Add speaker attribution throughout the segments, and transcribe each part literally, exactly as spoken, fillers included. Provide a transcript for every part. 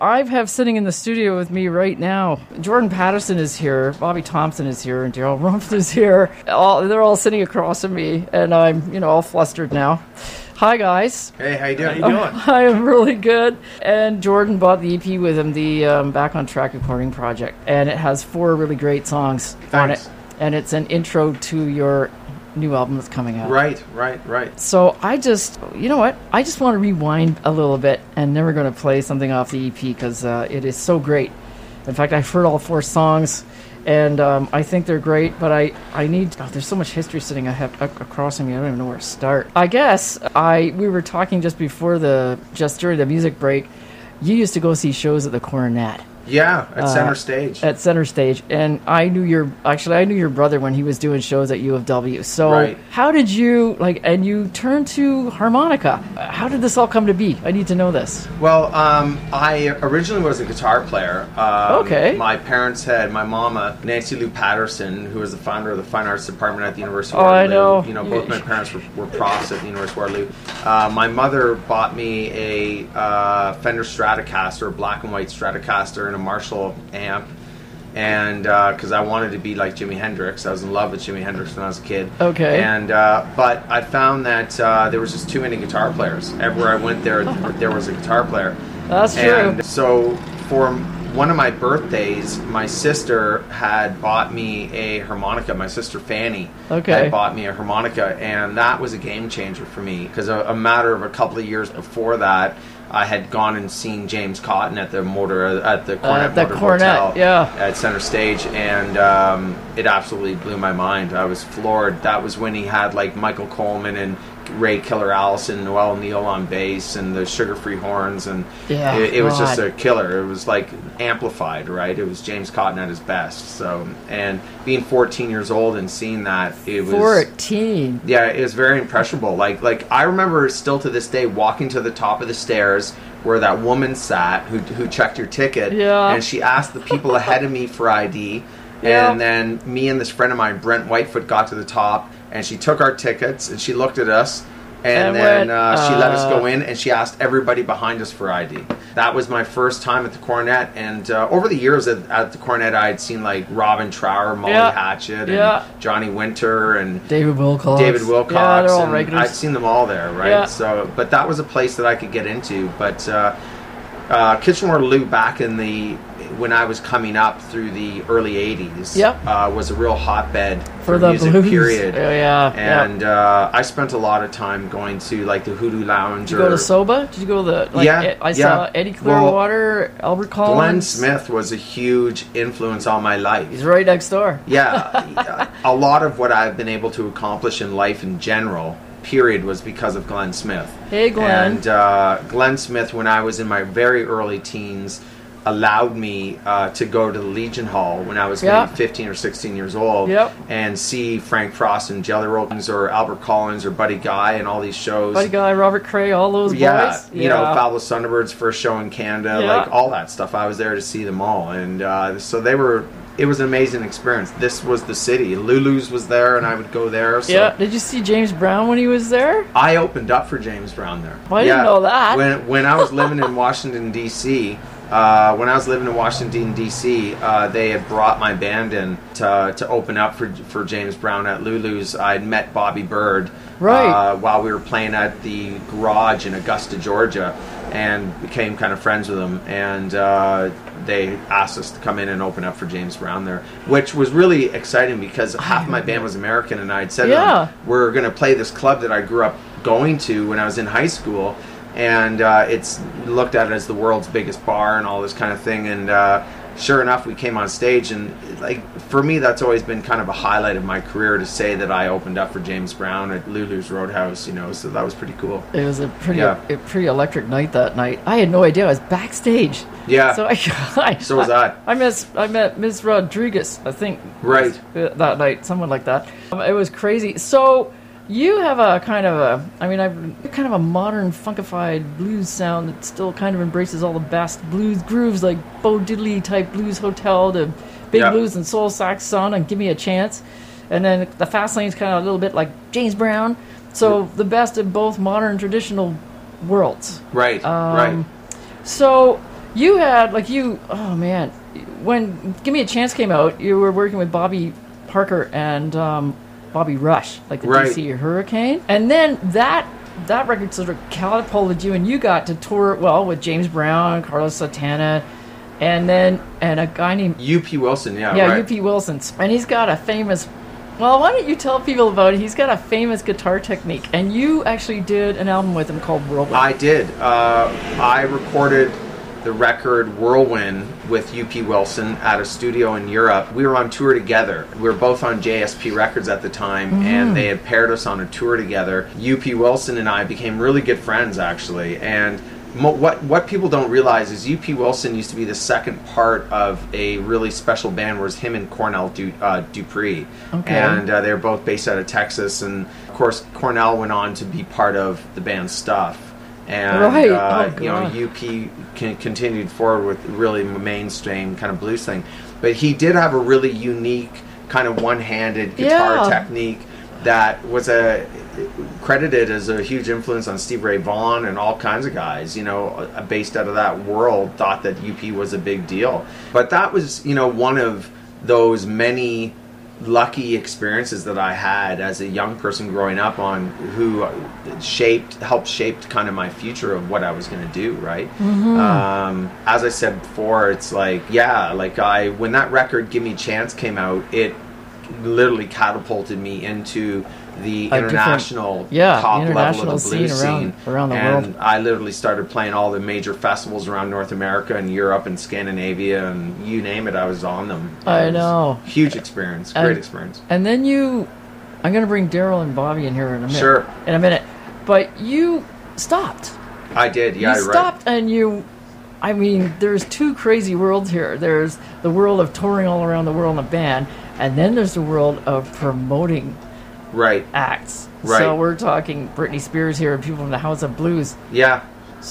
Speaker 1: I have sitting in the studio with me right now, Jordan Patterson is here, Bobby Thompson is here, and Daryl Rumpf is here. All, they're all sitting across from me, and I'm, you know, all flustered now. Hi, guys.
Speaker 2: Hey, how you doing?
Speaker 3: How you doing?
Speaker 1: Oh, I am really good. And Jordan bought the E P with him, the um, Back on Track recording project, and it has four really great songs
Speaker 2: Thanks.
Speaker 1: on it. And it's an intro to your new album that's coming out.
Speaker 2: Right, right, right.
Speaker 1: So I just, you know what? I just want to rewind a little bit, and then we're going to play something off the E P because uh, it is so great. In fact, I've heard all four songs, and um, I think they're great, but I, I need, oh, there's so much history sitting ahead, across me, I don't even know where to start. I guess I we were talking just before the, just during the music break, you used to go see shows at the Coronet.
Speaker 2: Yeah, at
Speaker 1: Uh,
Speaker 2: Center Stage.
Speaker 1: At Center Stage, and I knew your actually I knew your brother when he was doing shows at U of W. So
Speaker 2: Right.
Speaker 1: how did you like? And you turned to harmonica. How did this all come to be? I need to know this.
Speaker 2: Well, um, I originally was a guitar player. Um,
Speaker 1: Okay.
Speaker 2: My parents had my mama, Nancy Lou Patterson, who was the founder of the Fine Arts Department at the University of
Speaker 1: Oh, I
Speaker 2: Waterloo.
Speaker 1: know.
Speaker 2: You know, both my parents were, were profs at the University of Waterloo. Uh, my mother bought me a uh, Fender Stratocaster, a black and white Stratocaster, and a Marshall amp. And because uh, I wanted to be like Jimi Hendrix, I was in love with Jimi Hendrix when I was a kid.
Speaker 1: Okay.
Speaker 2: And uh, but I found that uh, there was just too many guitar players. Everywhere I went, there there was a guitar player.
Speaker 1: That's true.
Speaker 2: And so for one of my birthdays, my sister had bought me a harmonica. My sister Fanny
Speaker 1: Okay.
Speaker 2: had bought me a harmonica, and that was a game changer for me because a, a matter of a couple of years before that, I had gone and seen James Cotton at the motor at the Cornet
Speaker 1: Uh, the
Speaker 2: Motor
Speaker 1: Cornet,
Speaker 2: Hotel
Speaker 1: yeah.
Speaker 2: at Center Stage, and um, it absolutely blew my mind. I was floored. That was when he had like Michael Coleman and Ray Killer Allison, Noel Neal on bass, and the Sugar Free horns, and
Speaker 1: Yeah,
Speaker 2: it, it was just
Speaker 1: God.
Speaker 2: a killer. It was like amplified, right? It was James Cotton at his best. So, and being fourteen years old and seeing that, it was
Speaker 1: Fourteen.
Speaker 2: yeah, it was very impressionable. Like, like I remember still to this day walking to the top of the stairs where that woman sat who who checked your ticket,
Speaker 1: Yeah.
Speaker 2: and she asked the people ahead of me for I D,
Speaker 1: Yeah.
Speaker 2: and then me and this friend of mine, Brent Whitefoot, got to the top, and she took our tickets and she looked at us. And,
Speaker 1: And
Speaker 2: then
Speaker 1: went,
Speaker 2: uh, she let us
Speaker 1: uh,
Speaker 2: go in, and she asked everybody behind us for I D. That was my first time at the Cornet, and uh, over the years at, at the Cornet, I had seen like Robin Trower, Molly
Speaker 1: Yeah.
Speaker 2: Hatchet, and
Speaker 1: Yeah.
Speaker 2: Johnny Winter, and
Speaker 1: David Wilcox.
Speaker 2: David Wilcox.
Speaker 1: Yeah, they're all
Speaker 2: and
Speaker 1: regulars.
Speaker 2: I'd seen them all there, right?
Speaker 1: Yeah.
Speaker 2: So, but that was a place that I could get into. But uh, uh, Kitchener-Waterloo back in the when I was coming up through the early eighties,
Speaker 1: Yep.
Speaker 2: uh, was a real hotbed for,
Speaker 1: For the
Speaker 2: music.
Speaker 1: blues.
Speaker 2: Period.
Speaker 1: Yeah, yeah, yeah.
Speaker 2: And uh, I spent a lot of time going to like the Hoodoo Lounge.
Speaker 1: Did you
Speaker 2: or
Speaker 1: go to Soba? Did you go to the? Like,
Speaker 2: Yeah,
Speaker 1: I
Speaker 2: yeah.
Speaker 1: saw Eddie Clearwater, Albert Collins.
Speaker 2: Glenn Smith was a huge influence on my life.
Speaker 1: He's right next door.
Speaker 2: Yeah, a lot of what I've been able to accomplish in life in general, period, was because of Glenn Smith.
Speaker 1: Hey, Glenn.
Speaker 2: And uh, Glenn Smith, when I was in my very early teens, allowed me uh, to go to the Legion Hall when I was
Speaker 1: Yeah.
Speaker 2: maybe fifteen or sixteen years old,
Speaker 1: Yep.
Speaker 2: and see Frank Frost and Jelly Rollins or Albert Collins or Buddy Guy and all these shows.
Speaker 1: Buddy Guy, Robert Cray, all those
Speaker 2: Yeah,
Speaker 1: boys.
Speaker 2: you know, Fabulous Thunderbird's first show in Canada,
Speaker 1: Yeah.
Speaker 2: like all that stuff. I was there to see them all, and uh, so they were. It was an amazing experience. This was the city. Lulu's was there, and I would go there. So
Speaker 1: Yeah. Did you see James Brown when he was there?
Speaker 2: I opened up for James Brown there.
Speaker 1: Well, I didn't know that.
Speaker 2: When when I was living in Washington D C, uh, when I was living in Washington D C, uh, they had brought my band in to to open up for for James Brown at Lulu's. I'd met Bobby Bird
Speaker 1: Right.
Speaker 2: uh, while we were playing at the Garage in Augusta, Georgia, and became kind of friends with him. And uh, they asked us to come in and open up for James Brown there, which was really exciting because half my band was American, and I'd said to
Speaker 1: Yeah.
Speaker 2: them, we're going to play this club that I grew up going to when I was in high school, and uh, it's looked at as the world's biggest bar and all this kind of thing. And uh, sure enough, we came on stage, and like for me, that's always been kind of a highlight of my career to say that I opened up for James Brown at Lulu's Roadhouse. You know, so that was pretty cool.
Speaker 1: It was a pretty
Speaker 2: Yeah.
Speaker 1: a pretty electric night that night. I had no idea I was backstage.
Speaker 2: Yeah.
Speaker 1: So I, I
Speaker 2: So was I.
Speaker 1: I met I met Miz Rodriguez, I think.
Speaker 2: Right.
Speaker 1: uh, That night, someone like that. Um, it was crazy. So you have a kind of a, I mean, I've kind of a modern funkified blues sound that still kind of embraces all the best blues grooves, like Bo Diddley type Blues Hotel to Big
Speaker 2: Yeah.
Speaker 1: Blues and Soul Saxon and Give Me a Chance. And then the fast lane's kind of a little bit like James Brown. So the best of both modern and traditional worlds.
Speaker 2: Right.
Speaker 1: Um,
Speaker 2: right.
Speaker 1: So you had like you. Oh man, when "Give Me a Chance" came out, you were working with Bobby Parker and um, Bobby Rush, like the
Speaker 2: Right.
Speaker 1: D C Hurricane, and then that that record sort of catapulted you, and you got to tour well with James Brown, Carlos Santana, and then and a guy named
Speaker 2: U P Wilson, yeah,
Speaker 1: yeah
Speaker 2: right.
Speaker 1: U P Wilson, and he's got a famous. Well, why don't you tell people about it? He's got a famous guitar technique, and you actually did an album with him called Whirlwind.
Speaker 2: I did. Uh, I recorded the record Whirlwind with U P Wilson at a studio in Europe. We were on tour together. We were both on J S P Records at the time,
Speaker 1: Mm-hmm.
Speaker 2: and they had paired us on a tour together. U P Wilson and I became really good friends, actually. And mo- what what people don't realize is U P Wilson used to be the second part of a really special band, where it was him and Cornell du- uh, Dupree.
Speaker 1: Okay.
Speaker 2: And uh, they were both based out of Texas. And, of course, Cornell went on to be part of the band Stuff. And
Speaker 1: Right.
Speaker 2: uh,
Speaker 1: Oh,
Speaker 2: you know,
Speaker 1: God.
Speaker 2: U P con- continued forward with really mainstream kind of blues thing, but he did have a really unique kind of one-handed guitar
Speaker 1: Yeah.
Speaker 2: technique that was a credited as a huge influence on Steve Ray Vaughan and all kinds of guys. You know, uh, based out of that world, thought that U P was a big deal. But that was, you know, one of those many lucky experiences that I had as a young person growing up on, who shaped, helped shaped kind of my future of what I was going to do, right?
Speaker 1: Mm-hmm.
Speaker 2: Um, as I said before, it's like, yeah, like I, when that record Give Me a Chance came out, it literally catapulted me into the
Speaker 1: A
Speaker 2: international
Speaker 1: different- yeah,
Speaker 2: top
Speaker 1: international
Speaker 2: level of the blues
Speaker 1: scene around-
Speaker 2: scene.
Speaker 1: around the
Speaker 2: and
Speaker 1: world.
Speaker 2: I literally started playing all the major festivals around North America and Europe and Scandinavia, and you name it, I was on them.
Speaker 1: I
Speaker 2: It was
Speaker 1: know.
Speaker 2: Huge experience, great
Speaker 1: And-
Speaker 2: experience.
Speaker 1: And then you, I'm going to bring Daryl and Bobby in here in a minute.
Speaker 2: Sure.
Speaker 1: In a minute, but you stopped.
Speaker 2: I did, yeah,
Speaker 1: you
Speaker 2: you're right.
Speaker 1: stopped, and you. I mean, there's two crazy worlds here. There's the world of touring all around the world in a band, and then there's the world of promoting
Speaker 2: Right,
Speaker 1: acts.
Speaker 2: Right.
Speaker 1: So we're talking Britney Spears here and people from the House of Blues.
Speaker 2: yeah.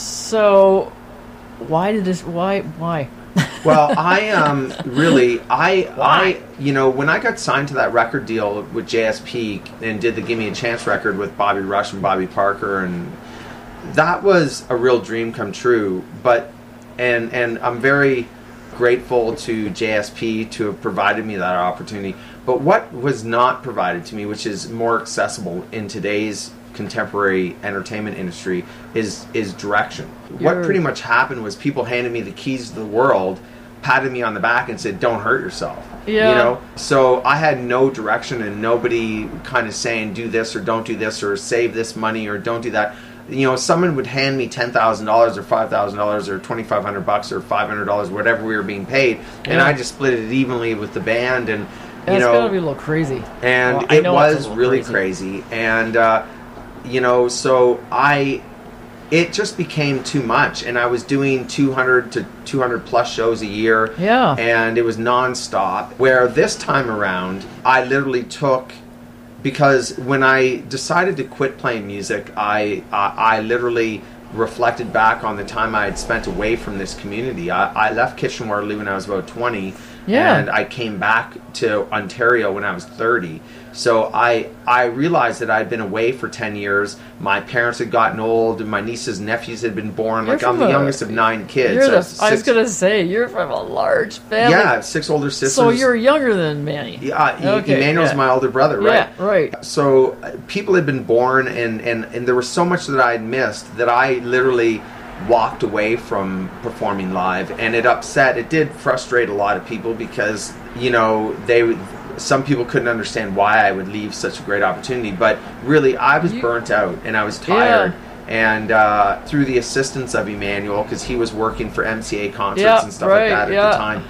Speaker 1: So why did this? Why? Why?
Speaker 2: Well, I um really I
Speaker 1: Why?
Speaker 2: I you know, when I got signed to that record deal with J S P and did the Give Me a Chance record with Bobby Rush and Bobby Parker, and that was a real dream come true. But and and I'm very grateful to J S P to have provided me that opportunity. But what was not provided to me, which is more accessible in today's contemporary entertainment industry, is is direction. What
Speaker 1: You're-
Speaker 2: pretty much happened was people handed me the keys to the world, patted me on the back, and said, "Don't hurt yourself."
Speaker 1: Yeah.
Speaker 2: You know. So I had no direction and nobody kind of saying, "Do this or don't do this or save this money or don't do that." You know, someone would hand me ten thousand dollars or five thousand dollars or twenty five hundred bucks or five hundred dollars, whatever we were being paid, and
Speaker 1: Yeah.
Speaker 2: I just split it evenly with the band, and you
Speaker 1: It's
Speaker 2: know,
Speaker 1: got to be a little crazy.
Speaker 2: and
Speaker 1: Well, I
Speaker 2: it
Speaker 1: know it's a
Speaker 2: was
Speaker 1: little
Speaker 2: really
Speaker 1: crazy.
Speaker 2: crazy, and uh, you know, so I, it just became too much, and I was doing two hundred to two hundred plus shows a year,
Speaker 1: Yeah.
Speaker 2: and it was nonstop. Where this time around, I literally took, because when I decided to quit playing music, I I, I literally reflected back on the time I had spent away from this community. I, I left Kitchener-Waterloo when I was about twenty,
Speaker 1: Yeah.
Speaker 2: and I came back to Ontario when I was thirty. So I I realized that I'd been away for ten years. My parents had gotten old, and my nieces and nephews had been born.
Speaker 1: You're
Speaker 2: like I'm
Speaker 1: from
Speaker 2: the
Speaker 1: a-
Speaker 2: youngest of nine kids.
Speaker 1: You're
Speaker 2: So
Speaker 1: the,
Speaker 2: six-
Speaker 1: I was going to say, you're from a large family.
Speaker 2: yeah, I have six older sisters.
Speaker 1: So you're younger than Manny.
Speaker 2: Yeah, uh,
Speaker 1: Okay,
Speaker 2: Emmanuel's
Speaker 1: yeah.
Speaker 2: my older brother, right?
Speaker 1: Yeah, right.
Speaker 2: So uh, people had been born, and, and, and there was so much that I had missed that I literally walked away from performing live, and it upset, it did frustrate a lot of people, because, you know, they would, some people couldn't understand why I would leave such a great opportunity, but really I was
Speaker 1: You-
Speaker 2: burnt out and I was tired. And uh, through the assistance of Emmanuel, because he was working for M C A concerts
Speaker 1: Yeah,
Speaker 2: and stuff
Speaker 1: right,
Speaker 2: like that at
Speaker 1: yeah.
Speaker 2: the time,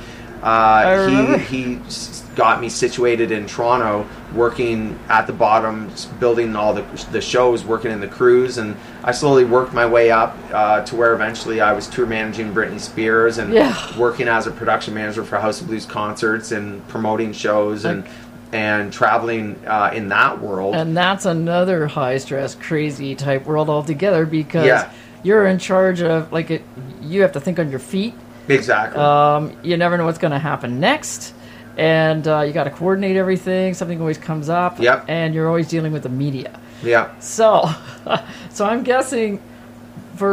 Speaker 2: uh,
Speaker 1: remember.
Speaker 2: he he s- got me situated in Toronto, working at the bottom, s- building all the the shows, working in the crews, and I slowly worked my way up uh, to where eventually I was tour managing Britney Spears and
Speaker 1: Yeah.
Speaker 2: working as a production manager for House of Blues concerts and promoting shows and and traveling uh, in that world.
Speaker 1: And that's another high stress, crazy type world altogether, because
Speaker 2: Yeah.
Speaker 1: you're in charge of, like, it. You have to think on your feet.
Speaker 2: Exactly.
Speaker 1: Um, you never know what's going to happen next. And uh, you got to coordinate everything. Something always comes up.
Speaker 2: Yep.
Speaker 1: And you're always dealing with the media.
Speaker 2: yeah.
Speaker 1: So, so I'm guessing for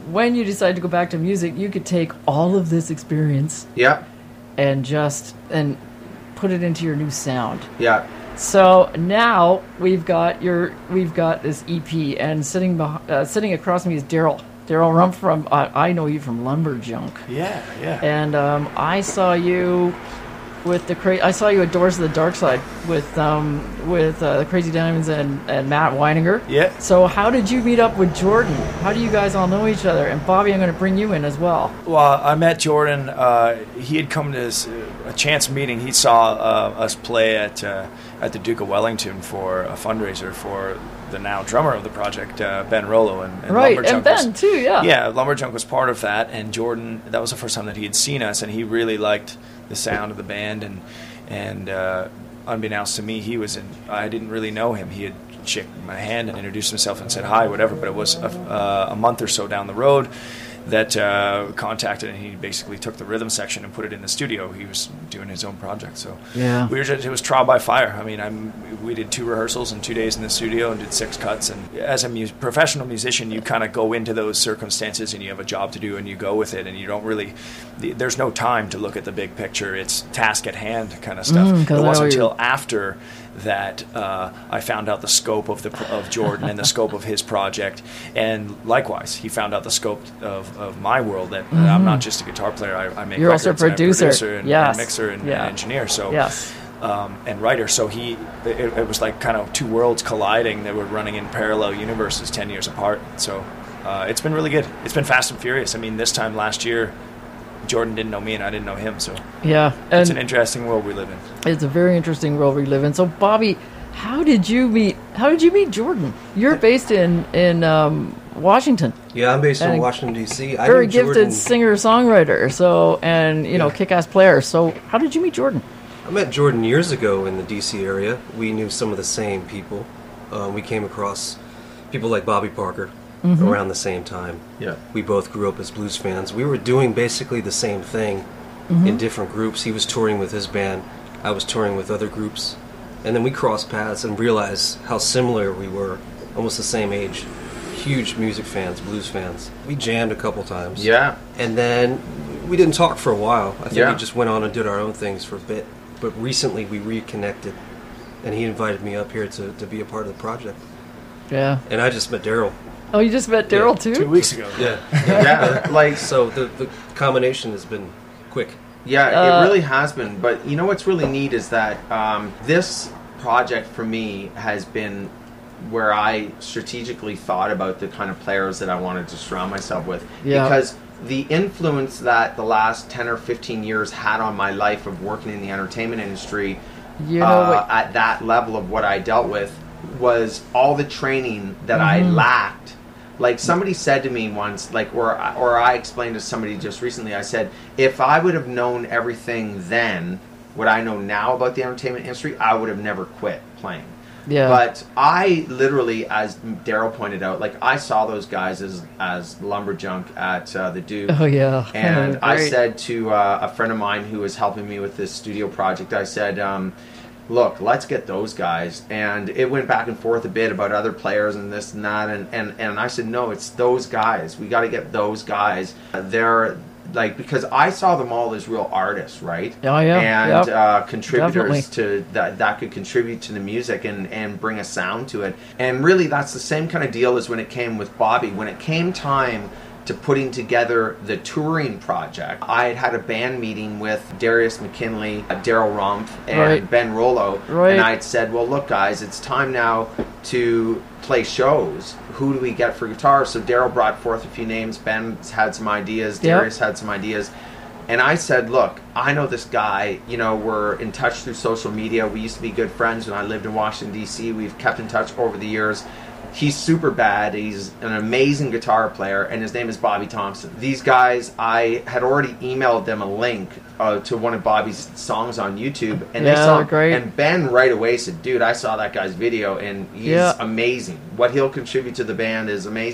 Speaker 1: when you decided to go back to music, you could take all of this experience
Speaker 2: Yeah.
Speaker 1: and just and put it into your new sound.
Speaker 2: Yeah.
Speaker 1: So now we've got your we've got this E P, and sitting beh- uh, sitting across me is Daryl. Daryl Rumpf from uh, I know you from Lumberjunk,
Speaker 3: Yeah, yeah.
Speaker 1: and um, I saw you with the cra- I saw you at Doors of the Dark Side with um, with uh, the Crazy Diamonds and, and Matt Weininger.
Speaker 3: Yeah.
Speaker 1: So how did you meet up with Jordan? How do you guys all know each other? And Bobby, I'm going to bring you in as well.
Speaker 3: Well, I met Jordan. Uh, he had come to this, uh, a chance meeting. He saw uh, us play at uh, at the Duke of Wellington for a fundraiser for the now drummer of the project, uh, Ben Rollo, and, and
Speaker 1: Right,
Speaker 3: Lumberjunk
Speaker 1: and Ben
Speaker 3: was,
Speaker 1: too, yeah.
Speaker 3: Yeah, Lumberjunk was part of that, and Jordan. That was the first time that he had seen us, and he really liked the sound of the band, and and uh, unbeknownst to me, he was in. I didn't really know him. He had shook my hand and introduced himself and said hi, whatever. But it was a, uh, a month or so down the road that uh, contacted, and he basically took the rhythm section and put it in the studio. He was doing his own project, so
Speaker 1: Yeah.
Speaker 3: we were just, it was trial by fire. I mean, I'm, we did two rehearsals in two days in the studio and did six cuts. And as a mu- professional musician, you kind of go into those circumstances and you have a job to do and you go with it, and you don't really. The, there's no time to look at the big picture. It's task at hand kind of stuff.
Speaker 1: Mm, 'cause
Speaker 3: it
Speaker 1: I
Speaker 3: wasn't
Speaker 1: know you-
Speaker 3: until after that uh, I found out the scope of the of Jordan and the scope of his project, and likewise he found out the scope of, of my world, that uh, I'm not just a guitar player. I, I make
Speaker 1: You're also a
Speaker 3: records, and I'm
Speaker 1: producer.
Speaker 3: producer and,
Speaker 1: Yes.
Speaker 3: and mixer and,
Speaker 1: Yeah.
Speaker 3: and engineer. So
Speaker 1: Yes.
Speaker 3: um, and writer. So he it, it was like kind of two worlds colliding that were running in parallel universes ten years apart. So uh, it's been really good. It's been fast and furious. I mean, this time last year, Jordan didn't know me and I didn't know him. So
Speaker 1: Yeah.
Speaker 3: it's
Speaker 1: And
Speaker 3: an interesting world we live in.
Speaker 1: it's a very interesting world we live in. So Bobby, how did you meet how did you meet Jordan? You're based in in um, Washington.
Speaker 4: Yeah, I'm based
Speaker 1: And
Speaker 4: in Washington, D C. I
Speaker 1: Very
Speaker 4: knew
Speaker 1: gifted
Speaker 4: Jordan-
Speaker 1: singer-songwriter. So and you know,
Speaker 4: Yeah.
Speaker 1: kick-ass player. So how did you meet Jordan?
Speaker 4: I met Jordan years ago in the D C area. We knew some of the same people. Um, we came across people like Bobby Parker
Speaker 1: Mm-hmm.
Speaker 4: around the same time.
Speaker 2: Yeah.
Speaker 4: We both grew up as blues fans. We were doing basically the same thing
Speaker 1: Mm-hmm.
Speaker 4: in different groups. He was touring with his band. I was touring with other groups. And then we crossed paths and realized how similar we were, almost the same age. Huge music fans, blues fans. We jammed a couple times.
Speaker 2: Yeah.
Speaker 4: And then we didn't talk for a while. I think
Speaker 2: Yeah.
Speaker 4: we just went on and did our own things for a bit. But recently we reconnected, and he invited me up here to, to be a part of the project.
Speaker 1: Yeah.
Speaker 4: And I just met Daryl.
Speaker 1: Oh, you just met Daryl too?
Speaker 3: Two weeks ago.
Speaker 4: Yeah.
Speaker 2: Yeah. Like,
Speaker 4: So the, the combination has been quick.
Speaker 2: yeah,
Speaker 1: Uh,
Speaker 2: it really has been. But you know what's really neat is that um, this project for me has been where I strategically thought about the kind of players that I wanted to surround myself with.
Speaker 1: Yeah.
Speaker 2: Because the influence that the last ten or fifteen years had on my life of working in the entertainment industry
Speaker 1: You know
Speaker 2: uh,
Speaker 1: what?
Speaker 2: at that level of what I dealt with was all the training that I
Speaker 1: Mm-hmm.
Speaker 2: lacked. Like somebody said to me once, like, or or I explained to somebody just recently. I said, if I would have known everything then, what I know now about the entertainment industry, I would have never quit playing.
Speaker 1: Yeah.
Speaker 2: But I literally, as Daryl pointed out, like I saw those guys as as Lumberjunk at uh, the Duke.
Speaker 1: Oh yeah.
Speaker 2: And I
Speaker 1: Great.
Speaker 2: said to uh, a friend of mine who was helping me with this studio project, I said, um, look, let's get those guys. And it went back and forth a bit about other players and this and that. And, and, and I said, no, it's those guys. We got to get those guys. Uh, they're like, because I saw them all as real artists, right?
Speaker 1: Oh, yeah.
Speaker 2: And
Speaker 1: Yep.
Speaker 2: uh, contributors
Speaker 1: Definitely.
Speaker 2: to that, that could contribute to the music and, and bring a sound to it. And really, that's the same kind of deal as when it came with Bobby. When it came time to putting together the touring project, I had had a band meeting with Darius McKinley, uh, Daryl Rumpf, and
Speaker 1: Right.
Speaker 2: Ben Rollo.
Speaker 1: Right.
Speaker 2: And I had said, well, look, guys, it's time now to play shows. Who do we get for guitar? So Daryl brought forth a few names. Ben had some ideas.
Speaker 1: Yep.
Speaker 2: Darius had some ideas. And I said, look, I know this guy. You know, we're in touch through social media. We used to be good friends when I lived in Washington, D C. We've kept in touch over the years. He's super bad. He's an amazing guitar player, and his name is Bobby Thompson. These guys, I had already emailed them a link uh, to one of Bobby's songs on YouTube, and
Speaker 1: Yeah,
Speaker 2: they saw.
Speaker 1: they're great.
Speaker 2: And Ben right away said, "Dude, I saw that guy's video, and he's
Speaker 1: Yeah.
Speaker 2: amazing. What he'll contribute to the band is amazing."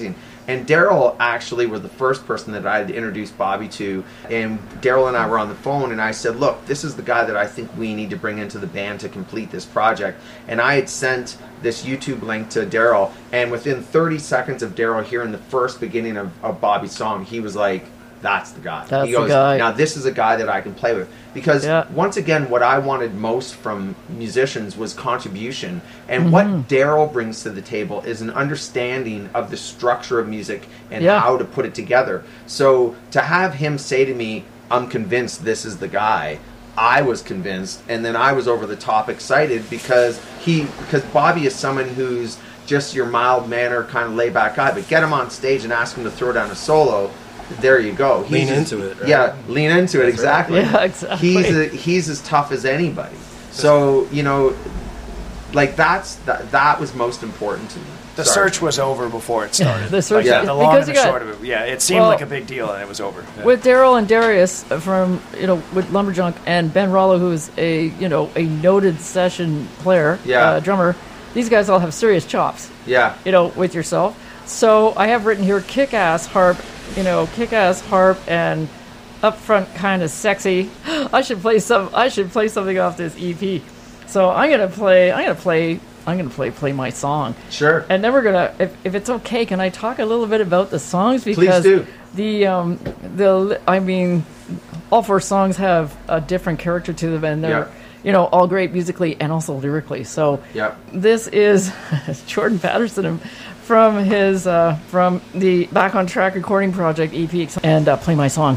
Speaker 2: And Daryl actually was the first person that I had introduced Bobby to. And Daryl and I were on the phone, and I said, look, this is the guy that I think we need to bring into the band to complete this project. And I had sent this YouTube link to Daryl, and within thirty seconds of Daryl hearing the first beginning of, of Bobby's song, he was like, that's the guy.
Speaker 1: That's
Speaker 2: he goes,
Speaker 1: the guy.
Speaker 2: now this is a guy that I can play with. Because
Speaker 1: yeah.
Speaker 2: once again, what I wanted most from musicians was contribution. And
Speaker 1: mm-hmm.
Speaker 2: what Daryl brings to the table is an understanding of the structure of music and
Speaker 1: yeah.
Speaker 2: how to put it together. So to have him say to me, I'm convinced this is the guy, I was convinced. And then I was over the top excited because he, because Bobby is someone who's just your mild-mannered, kind of laid-back guy. But get him on stage and ask him to throw down a solo, there you go. He's
Speaker 4: lean
Speaker 2: as,
Speaker 4: into it. Right?
Speaker 2: Yeah, lean into it,
Speaker 4: That's
Speaker 2: exactly.
Speaker 1: Right. Yeah, exactly.
Speaker 2: He's a, he's as tough as anybody. So, you know, like that's that, that was most important to me.
Speaker 3: The
Speaker 2: Sorry.
Speaker 3: search was over before it started.
Speaker 1: The search-
Speaker 3: Like, yeah, the long
Speaker 1: because
Speaker 3: and
Speaker 1: you
Speaker 3: the
Speaker 1: got-
Speaker 3: short of it. Yeah, it seemed
Speaker 1: Well,
Speaker 3: like a big deal, and it was over. Yeah.
Speaker 1: With Daryl and Darius from, you know, with Lumberjunk, and Ben Rollo, who's a, you know, a noted session player,
Speaker 2: Yeah.
Speaker 1: uh, drummer, these guys all have serious chops,
Speaker 2: Yeah.
Speaker 1: you know, with yourself. So I have written here kick-ass harp, you know, kick-ass harp and upfront kind of sexy. I should play some, I should play something off this E P. So I'm going to play, I'm going to play, I'm going to play, play my song.
Speaker 2: Sure.
Speaker 1: And then we're gonna, if, if it's okay, can I talk a little bit about the songs? Because
Speaker 2: do.
Speaker 1: the um the I mean, all four songs have a different character to them, and they're
Speaker 2: Yeah.
Speaker 1: you know all great musically and also lyrically. So
Speaker 2: Yep.
Speaker 1: this is Jordan Patterson from his uh, from the Back on Track recording project E P, and uh, play my song.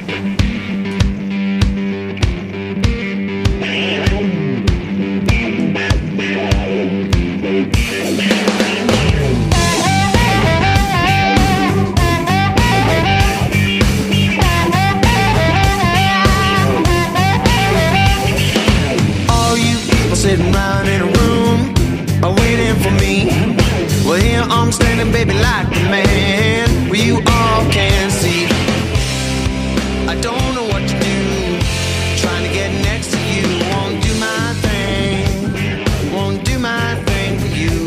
Speaker 5: Sitting round in a room, are waiting for me. Well, here I'm standing, baby, like the man, where you all can see. I don't know what to do, trying to get next to you. Won't do my thing, won't do my thing for you.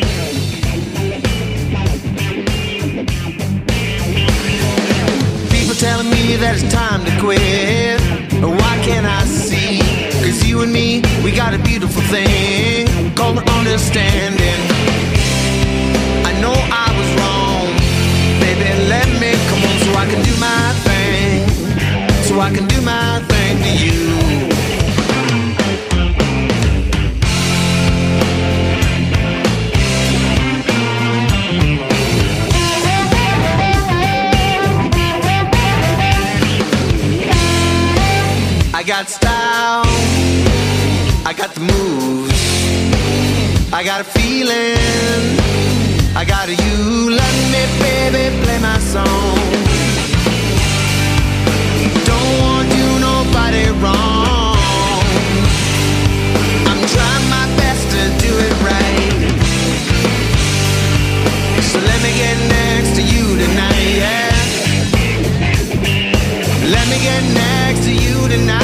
Speaker 5: People telling me that it's time to quit, but why can't I see? Cause you and me, we got a beautiful thing called understanding. I know I was wrong, baby, let me come on so I can do my thing, so I can do my thing to you. I got style, I got the moves, I got a feeling, I got a you. Let me, baby, play my song. Don't want to do nobody wrong. I'm trying my best to do it right. So let me get next to you tonight, yeah. Let me get next to you tonight.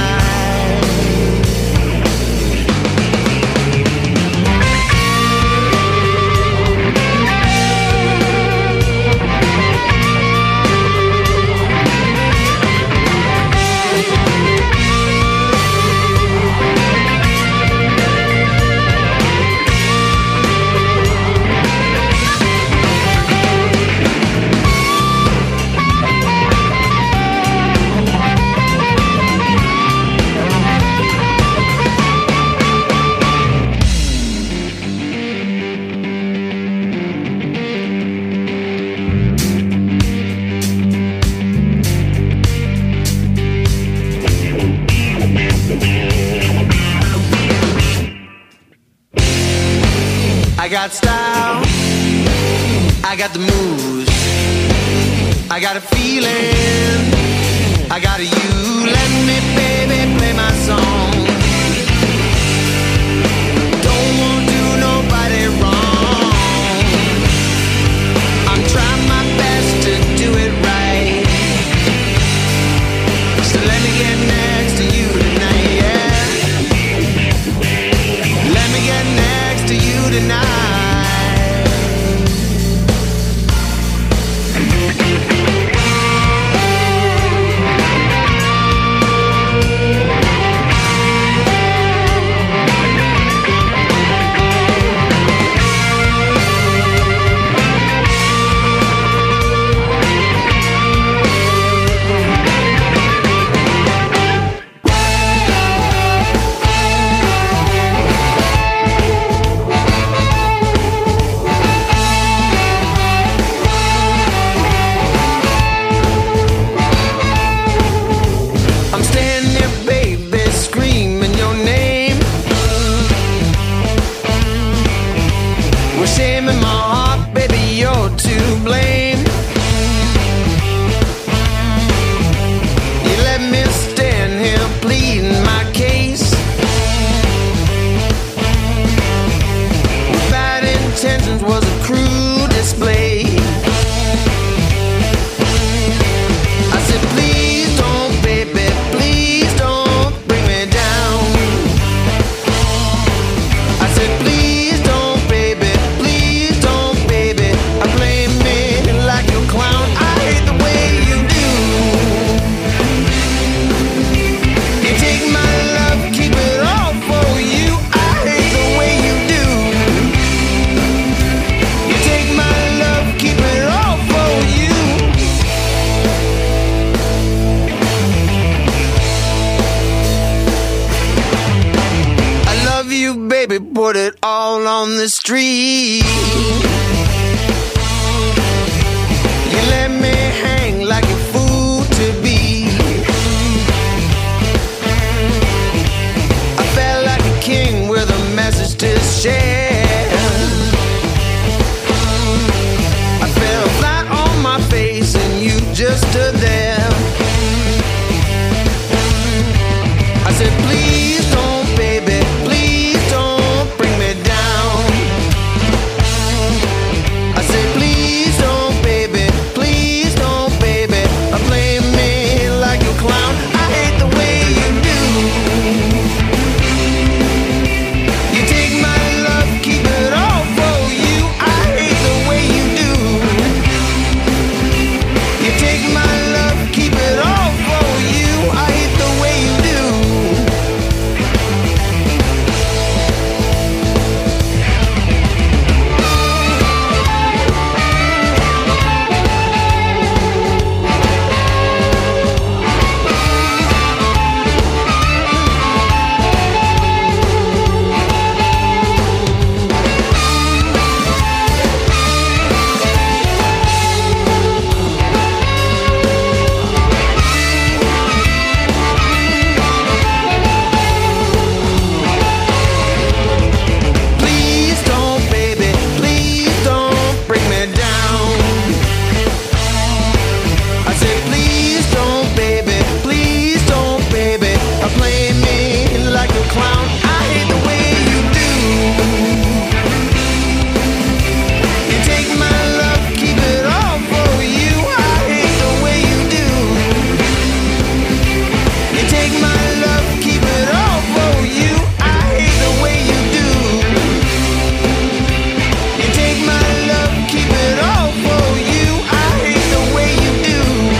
Speaker 5: I got style, I got the moves, I got a feeling, I got a you. Let me, baby, play my song. Don't want to do nobody wrong. I'm trying my best to do it right. So let me get next to you tonight, yeah. Let me get next to you tonight. baby, put it all on the street. You let me hang like a fool to be. I felt like a king with a message to share. I fell flat on my face and you just stood there. I said, please don't, baby, please don't bring me down. I said, please don't, baby, please don't, baby, play me like a clown. I hate the way you do. You take my love, keep it all for you. I hate the way you do. You take my love, keep it all for you. I hate the way you do. Please don't, baby, please don't bring me down. I said, please don't, baby, please don't, baby, play me like a clown. I hate the way you do. You take my love, keep it all for you. I hate the way you do. You take my love, keep it all for you. I hate the way you do. You take my love, keep it all for you. I hate the way you do.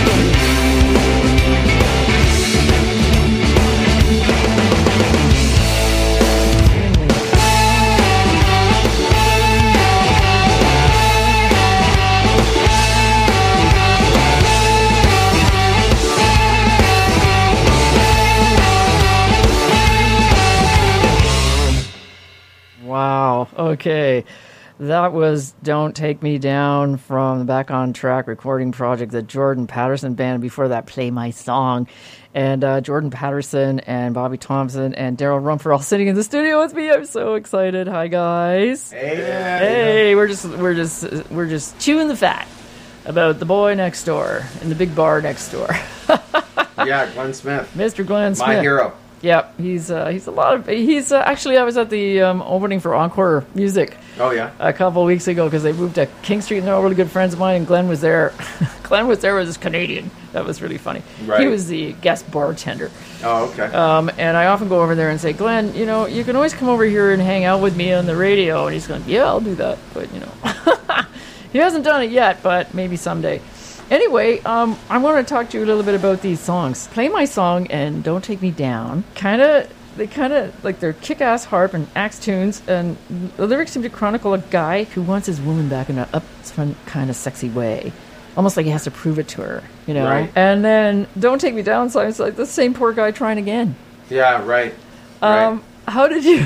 Speaker 1: Wow. Okay. That was Don't Take Me Down from the Back on Track recording project, the Jordan Patterson Band. Before that, Play My Song. And uh, Jordan Patterson and Bobby Thompson and Daryl Rumford all sitting in the studio with me. I'm so excited. Hi, guys.
Speaker 2: Hey.
Speaker 1: Hey, we're just we're just we're just chewing the fat about the boy next door in the big bar next door.
Speaker 2: Yeah, Glenn Smith.
Speaker 1: Mister Glenn Smith.
Speaker 2: My hero.
Speaker 1: Yep, he's uh, he's a lot of he's uh, actually I was at the um, opening for Encore Music
Speaker 2: Oh, yeah.
Speaker 1: a couple of weeks ago because they moved to King Street and they're all really good friends of mine, and Glenn was there. Glenn was there with his Canadian. That was really funny.
Speaker 2: Right.
Speaker 1: He was the guest bartender.
Speaker 2: Oh, okay.
Speaker 1: Um, and I often go over there and say, Glenn, you know, you can always come over here and hang out with me on the radio. And he's going, yeah, I'll do that. But, you know, he hasn't done it yet, but maybe someday. Anyway, um, I want to talk to you a little bit about these songs. Play My Song and Don't Take Me Down. Kind of, they kind of, like, they're kick-ass harp and axe tunes, and the lyrics seem to chronicle a guy who wants his woman back in an upfront kind of sexy way. Almost like he has to prove it to her, you know?
Speaker 2: Right.
Speaker 1: And then Don't Take Me Down sounds like the same poor guy trying again.
Speaker 2: Yeah, right. right.
Speaker 1: Um, how did you...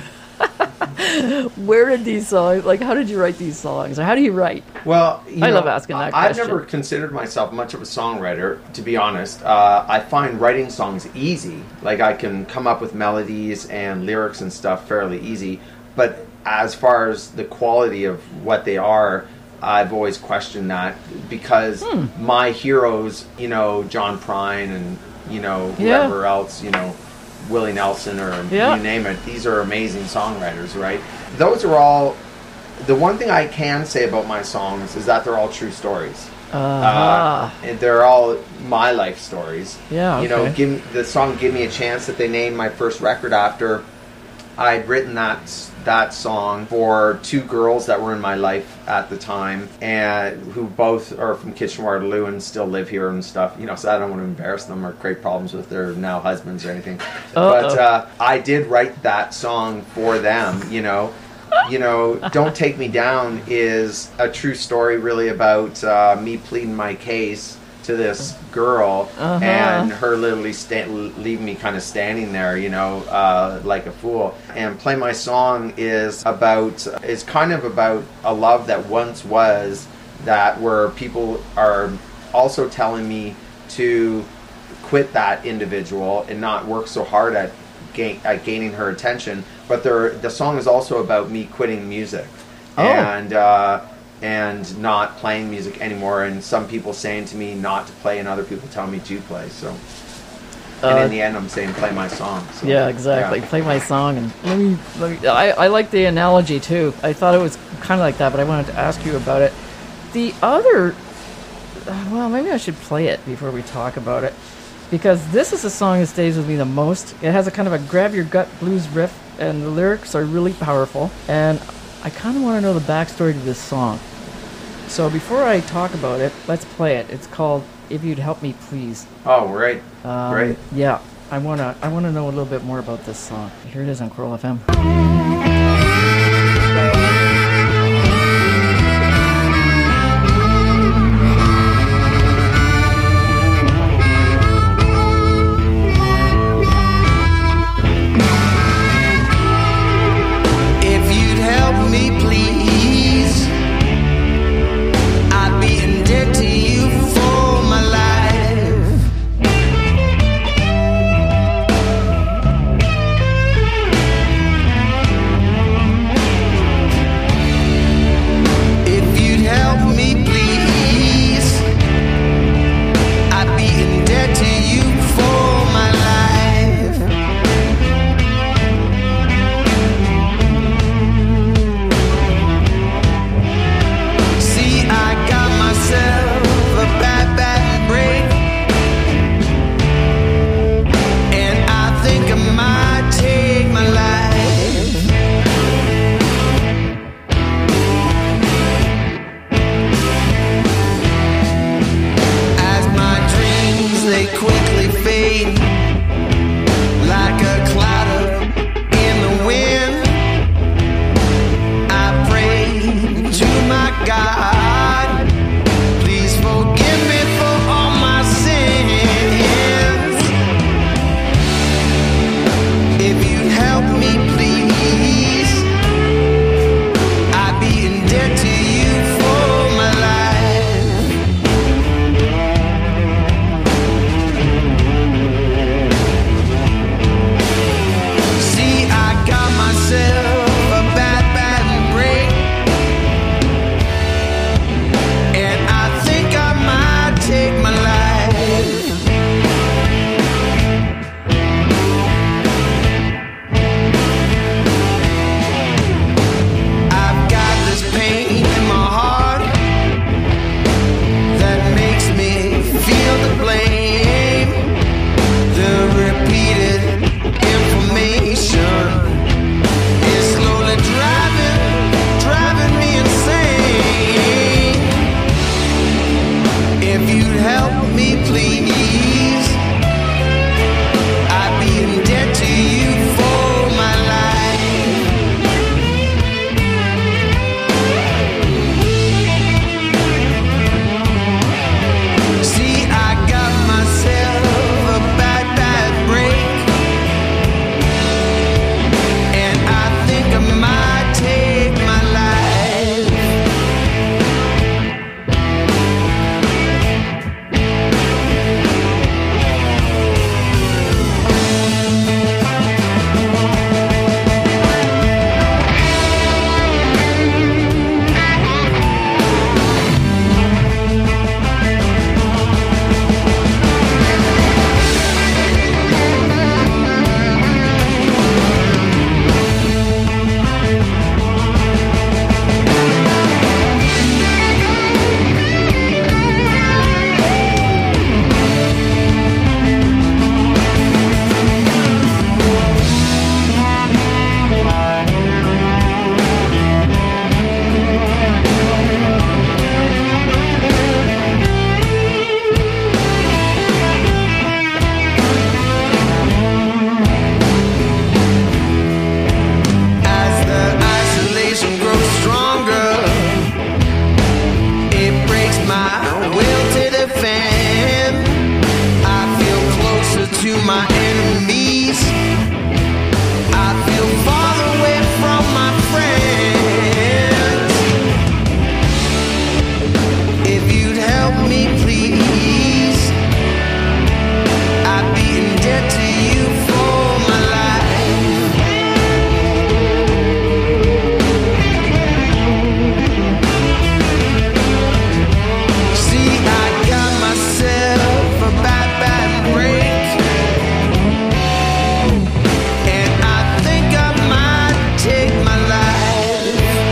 Speaker 1: Where did these songs, like, how did you write these songs? Or how do you write?
Speaker 2: Well, you
Speaker 1: I
Speaker 2: know,
Speaker 1: love asking that
Speaker 2: I've
Speaker 1: question.
Speaker 2: never considered myself much of a songwriter, to be honest. Uh, I find writing songs easy. Like, I can come up with melodies and lyrics and stuff fairly easy. But as far as the quality of what they are, I've always questioned that because
Speaker 1: Hmm.
Speaker 2: my heroes, you know, John Prine and, you know,
Speaker 1: Yeah.
Speaker 2: whoever else, you know, Willie Nelson or
Speaker 1: Yeah.
Speaker 2: you name it, these are amazing songwriters, right? Those are all... The one thing I can say about my songs is that they're all true stories.
Speaker 1: Uh-huh.
Speaker 2: Uh, and they're all my life stories.
Speaker 1: Yeah,
Speaker 2: You know,
Speaker 1: okay.
Speaker 2: give me, the song "Give Me a Chance" that they named my first record after. I'd written that that song for two girls that were in my life at the time, and who both are from Kitchener-Waterloo and still live here and stuff. You know, so I don't want to embarrass them or create problems with their now husbands or anything.
Speaker 1: Uh-oh.
Speaker 2: But uh, I did write that song for them. You know. You know, Don't Take Me Down is a true story really about uh, me pleading my case to this girl,
Speaker 1: Uh-huh.
Speaker 2: and her literally sta- leave me kind of standing there, you know, uh, like a fool. And Play My Song is about, is kind of about a love that once was, that where people are also telling me to quit that individual and not work so hard at, gain, at gaining her attention. But there, the song is also about me quitting music.
Speaker 1: Oh.
Speaker 2: And uh, and not playing music anymore, and some people saying to me not to play, and other people telling me to play. So, and
Speaker 1: Uh,
Speaker 2: in the end, I'm saying play my song. So,
Speaker 1: Yeah, exactly.
Speaker 2: yeah.
Speaker 1: Play my song, and let me. Let me I, I like the analogy too. I thought it was kind of like that, but I wanted to ask you about it. The other, uh, well, maybe I should play it before we talk about it, because this is a song that stays with me the most. It has a kind of a grab your gut blues riff, and the lyrics are really powerful. And I kind of want to know the backstory to this song. So before I talk about it, let's play it. It's called "If You'd Help Me Please."
Speaker 2: Oh, right,
Speaker 1: Um,
Speaker 2: great.
Speaker 1: Yeah, I wanna I wanna know a little bit more about this song. Here it is on Coral F M.
Speaker 5: If you'd help me, please, I'd be in debt to you for my life. my enemies. I feel far away from my friends. If you'd help me, please, I'd be in debt to you for my life. See, I got myself a bad, bad break, and I think I might take my life.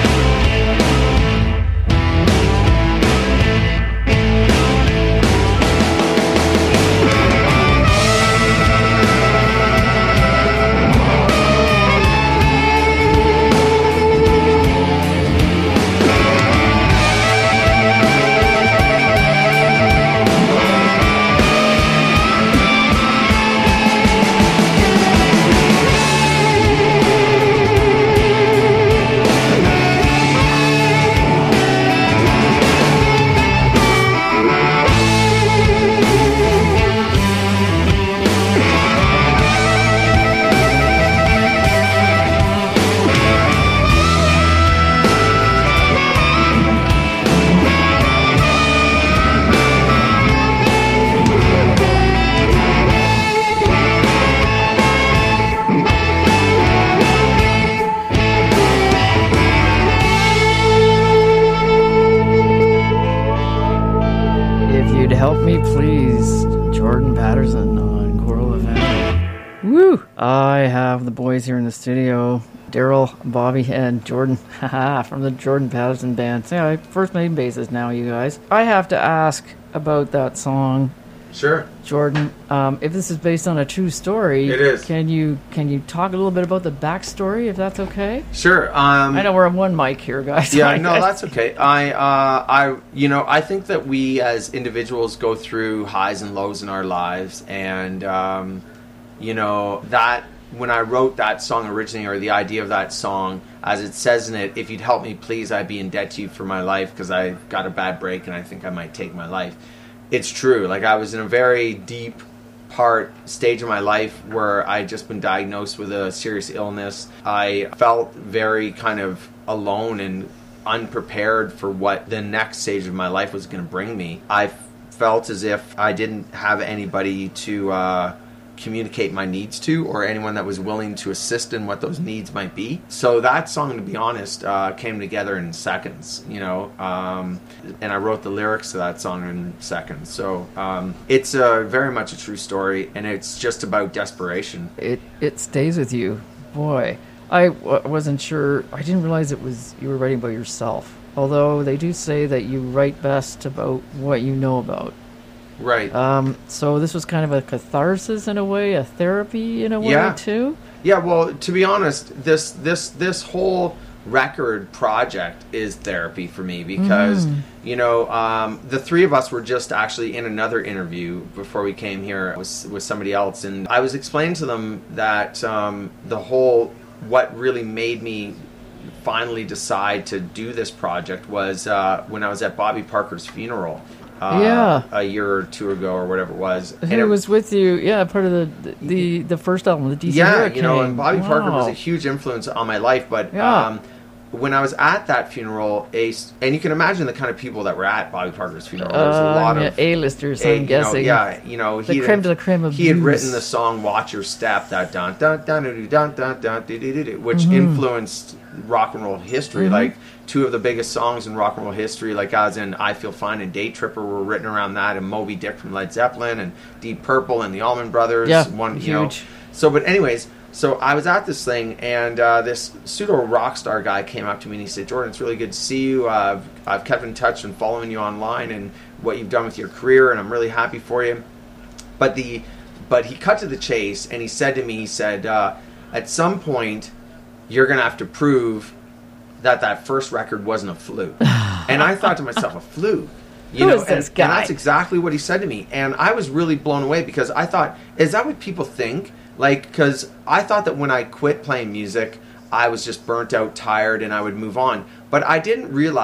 Speaker 1: If you'd help me, please, Jordan Patterson on Coral F M. Woo! I have the boys here in the studio, Daryl, Bobby, and Jordan, haha, from the Jordan Patterson Band. So, yeah, first name basis now, you guys. I have to ask about that song,
Speaker 2: Sure.
Speaker 1: Jordan. Um, if this is based on a true story,
Speaker 2: It is.
Speaker 1: Can you can you talk a little bit about the backstory, if that's okay?
Speaker 2: Sure. Um,
Speaker 1: I know we're on one mic here, guys.
Speaker 2: Yeah,
Speaker 1: I
Speaker 2: no,
Speaker 1: guess.
Speaker 2: that's okay. I, uh, I, you know, I think that we as individuals go through highs and lows in our lives, and um, you know that when I wrote that song originally, or the idea of that song, as it says in it, if you'd help me, please, I'd be in debt to you for my life because I got a bad break and I think I might take my life. It's true. Like, I was in a very deep part stage of my life where I'd just been diagnosed with a serious illness. I felt very kind of alone and unprepared for what the next stage of my life was going to bring me. I felt as if I didn't have anybody to uh, communicate my needs to, or anyone that was willing to assist in what those needs might be. So that song, to be honest, uh, came together in seconds, you know, um, and I wrote the lyrics to that song in seconds. So um, it's uh, very much a true story, and it's just about desperation.
Speaker 1: It it stays with you, boy. I w- wasn't sure. I didn't realize it was you were writing about yourself. Although they do say that you write best about what you know about.
Speaker 2: Right.
Speaker 1: Um, so this was kind of a catharsis in a way, a therapy in a way
Speaker 2: Yeah.
Speaker 1: too.
Speaker 2: Yeah, well, to be honest, this this this whole record project is therapy for me because,
Speaker 1: Mm.
Speaker 2: you know, um, the three of us were just actually in another interview before we came here with, with somebody else, and I was explaining to them that um, the whole, what really made me finally decide to do this project was uh, when I was at Bobby Parker's funeral. Uh,
Speaker 1: Yeah.
Speaker 2: a year or two ago or whatever it was. And
Speaker 1: Who
Speaker 2: it-
Speaker 1: was with you? Yeah, part of the the the first album, the D C
Speaker 2: yeah,
Speaker 1: Hurricane.
Speaker 2: you know, and Bobby Parker was
Speaker 1: Wow.
Speaker 2: a huge influence on my life. But
Speaker 1: Yeah.
Speaker 2: um, when I was at that funeral, a, and you can imagine the kind of people that were at Bobby Parker's funeral. There was a
Speaker 1: Uh,
Speaker 2: lot
Speaker 1: yeah,
Speaker 2: of
Speaker 1: A-listers,
Speaker 2: A-
Speaker 1: I'm
Speaker 2: you know,
Speaker 1: guessing.
Speaker 2: yeah, you know,
Speaker 1: The
Speaker 2: he
Speaker 1: creme de la creme of
Speaker 2: he had
Speaker 1: blues.
Speaker 2: written the song "Watch Your Step," that dun dun dun dun dun dun dun, dun, dun, dun, which
Speaker 1: Mm-hmm.
Speaker 2: influenced rock and roll history. Like two of the biggest songs in rock and roll history, like as in "I Feel Fine" and "Day Tripper," were written around that, and "Moby Dick" from Led Zeppelin, and Deep Purple and the Allman Brothers.
Speaker 1: Yeah,
Speaker 2: one, you know.
Speaker 1: huge.
Speaker 2: So, but anyways, so I was at this thing, and uh, this pseudo rock star guy came up to me and he said, "Jordan, it's really good to see you. Uh, I've, I've kept in touch and following you online and what you've done with your career, and I'm really happy for you." But the, but he cut to the chase, and he said to me, he said, uh, "At some point, you're gonna have to prove that that first record wasn't a fluke." And I thought to myself, a fluke? You
Speaker 1: Who
Speaker 2: know,
Speaker 1: is this
Speaker 2: and,
Speaker 1: guy?
Speaker 2: and that's exactly what he said to me. And I was really blown away because I thought, is that what people think? Like, because I thought that when I quit playing music, I was just burnt out, tired, and I would move on. But I didn't realize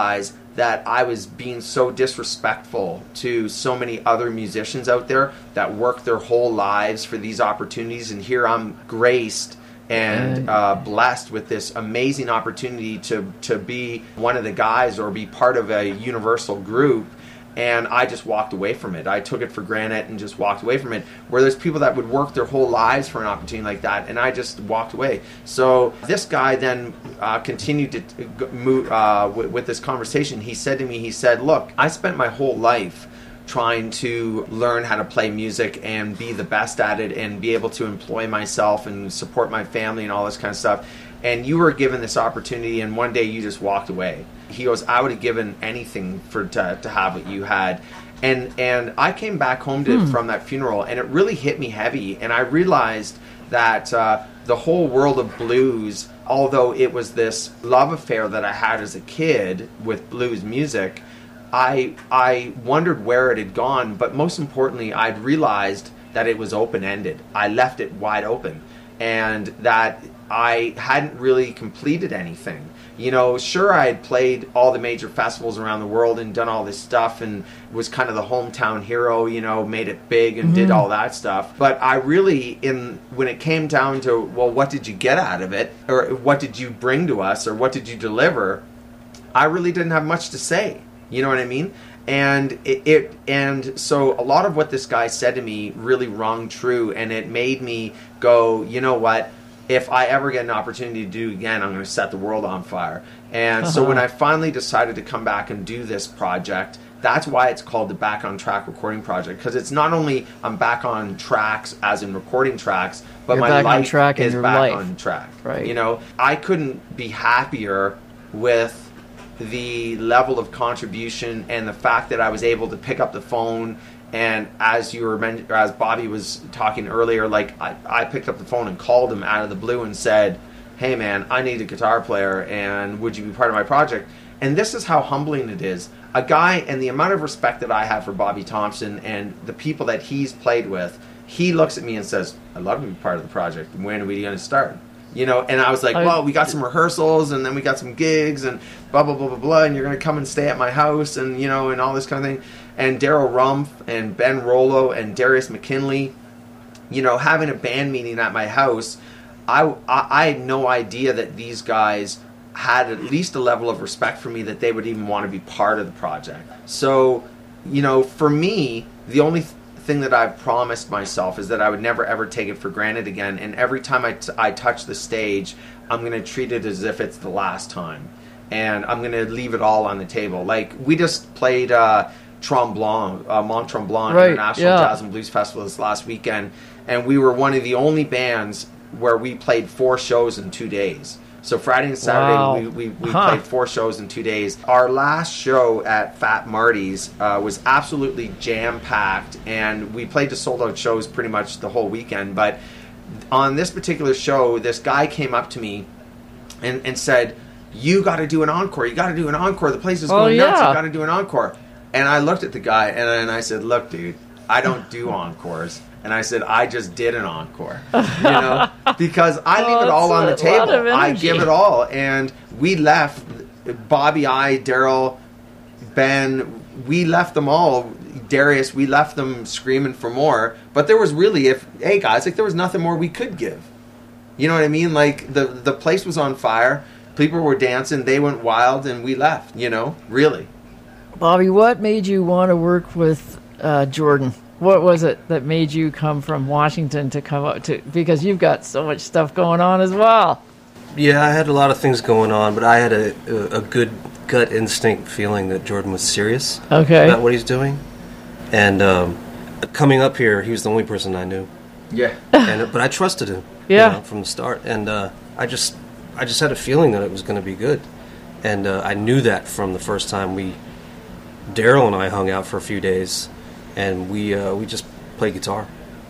Speaker 2: that I was being so disrespectful to so many other musicians out there that work their whole lives for these opportunities, and here I'm graced and uh, blessed with this amazing opportunity to to be one of the guys or be part of a universal group. And I just walked away from it. I took it for granted and just walked away from it. Where there's people that would work their whole lives for an opportunity like that, and I just walked away. So this guy then uh, continued to move uh, with, with this conversation. He said to me, he said, look, I spent my whole life trying to learn how to play music and be the best at it and be able to employ myself and support my family and all this kind of stuff. And you were given this opportunity, and one day you just walked away. He goes, I would have given anything for to, to have what you had. And and I came back home to hmm. from that funeral, and it really hit me heavy. And I realized that uh, the whole world of blues, although it was this love affair that I had as a kid with blues music, I I wondered where it had gone. But most importantly, I'd realized that it was open-ended. I left it wide open, and that I hadn't really completed anything. You know, sure, I had played all the major festivals around the world and done all this stuff and was kind of the hometown hero, you know, made it big and mm-hmm. did all that stuff. But I really, in when it came down to, well, what did you get out of it? Or what did you bring to us? Or what did you deliver? I really didn't have much to say. You know what I mean? And it, it and so a lot of what this guy said to me really rung true, and it made me go, you know what? If I ever get an opportunity to do it again, I'm going to set the world on fire. And uh-huh. so when I finally decided to come back and do this project, that's why it's called the Back on Track Recording Project, because it's not only I'm back on tracks as in recording tracks, but
Speaker 1: You're
Speaker 2: my
Speaker 1: back
Speaker 2: life
Speaker 1: on track
Speaker 2: is
Speaker 1: in your
Speaker 2: back
Speaker 1: life.
Speaker 2: on track.
Speaker 1: Right.
Speaker 2: You know, I couldn't be happier with the level of contribution and the fact that I was able to pick up the phone. And as you were men- or as Bobby was talking earlier, like I, I picked up the phone and called him out of the blue and said, hey man, I need a guitar player, and would you be part of my project? And this is how humbling it is. A guy, and the amount of respect that I have for Bobby Thompson and the people that he's played with, he looks at me and says, I'd love to be part of the project. When are we going to start? You know, and I was like, well, we got some rehearsals, and then we got some gigs, and blah, blah, blah, blah, blah, and you're going to come and stay at my house, and, you know, and all this kind of thing. And Daryl Rumpf and Ben Rollo and Darius McKinley, you know, having a band meeting at my house, I, I, I had no idea that these guys had at least a level of respect for me that they would even want to be part of the project. So, you know, for me, the only th- thing that I've promised myself is that I would never ever take it for granted again. And every time I, t- I touch the stage, I'm going to treat it as if it's the last time. And I'm going to leave it all on the table. Like, we just played uh, Tremblant, uh, Mont Tremblant
Speaker 1: right,
Speaker 2: International
Speaker 1: yeah.
Speaker 2: Jazz and Blues Festival this last weekend. And we were one of the only bands where we played four shows in two days. So Friday and Saturday,
Speaker 1: wow.
Speaker 2: we, we, we
Speaker 1: huh.
Speaker 2: played four shows in two days. Our last show at Fat Marty's uh, was absolutely jam-packed, and we played the sold-out shows pretty much the whole weekend. But on this particular show, this guy came up to me and, and said, you got to do an encore. You got to do an encore. The place is
Speaker 1: oh,
Speaker 2: going
Speaker 1: yeah.
Speaker 2: nuts. You got to do an encore. And I looked at the guy, and, and I said, look, dude, I don't do encores. And I said, I just did an encore, you know, because I leave
Speaker 1: oh,
Speaker 2: it all on the table. I
Speaker 1: energy.
Speaker 2: give it all. And we left, Bobby, I, Daryl, Ben, we left them all, Darius, we left them screaming for more. But there was really, if hey, guys, like there was nothing more we could give. You know what I mean? Like the, the place was on fire. People were dancing. They went wild, and we left, you know, really.
Speaker 1: Bobby, what made you want to work with uh, Jordan? What was it that made you come from Washington to come up to, because you've got so much stuff going on as well.
Speaker 4: Yeah, I had a lot of things going on, but I had a, a, a good gut instinct feeling that Jordan was serious
Speaker 1: okay.
Speaker 4: about what he's doing. And um, coming up here, he was the only person I knew.
Speaker 2: Yeah.
Speaker 4: And, but I trusted him
Speaker 1: yeah.
Speaker 4: you know, from the start. And uh, I just I just had a feeling that it was going to be good. And uh, I knew that from the first time we, Daryl and I hung out for a few days. And we uh, we just played guitar,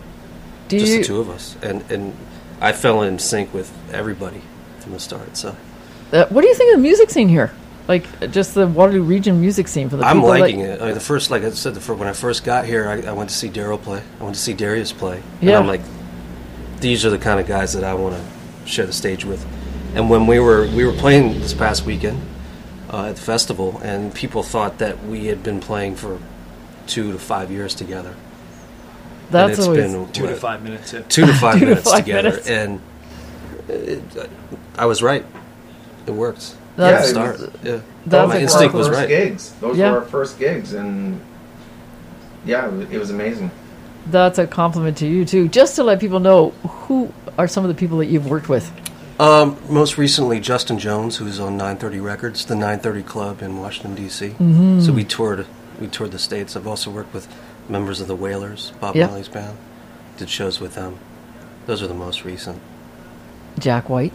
Speaker 1: Do
Speaker 4: just
Speaker 1: you,
Speaker 4: the two of us, and and I fell in sync with everybody from the start. So,
Speaker 1: uh, what do you think of the music scene here? Like just the Waterloo region music scene for the
Speaker 4: I'm
Speaker 1: people
Speaker 4: liking
Speaker 1: that,
Speaker 4: it. I mean, the first, like I said, the first, when I first got here, I, I went to see Daryl play. I went to see Darius play.
Speaker 1: Yeah.
Speaker 4: And I'm like, these are the kind of guys that I want to share the stage with. And when we were we were playing this past weekend, uh, at the festival, and people thought that we had been playing for two to five years together.
Speaker 1: That's
Speaker 4: it's
Speaker 1: always
Speaker 4: been
Speaker 3: Two
Speaker 4: what,
Speaker 3: to five minutes. Yeah.
Speaker 4: two to five
Speaker 1: Two to
Speaker 4: minutes
Speaker 1: five
Speaker 4: together,
Speaker 1: minutes.
Speaker 4: and it, I was right. It worked.
Speaker 1: That's-
Speaker 2: Yeah,
Speaker 4: Start.
Speaker 2: it was-
Speaker 4: Yeah.
Speaker 1: That's
Speaker 4: My
Speaker 1: a
Speaker 4: instinct
Speaker 2: Our
Speaker 4: was
Speaker 2: first
Speaker 4: right.
Speaker 2: gigs. Those
Speaker 1: Yeah.
Speaker 2: were our first gigs, and yeah, it was, it was amazing.
Speaker 1: that's a compliment to you too. Just to let people know, who are some of the people that you've worked with?
Speaker 4: Um, most recently, Justin Jones, who's on nine thirty Records, the nine thirty Club in Washington D C. Mm-hmm. So we toured, we toured the states. I've also worked with members of the Wailers, Bob
Speaker 1: Yeah.
Speaker 4: Marley's band. Did shows with them. Those are the most recent.
Speaker 1: Jack White,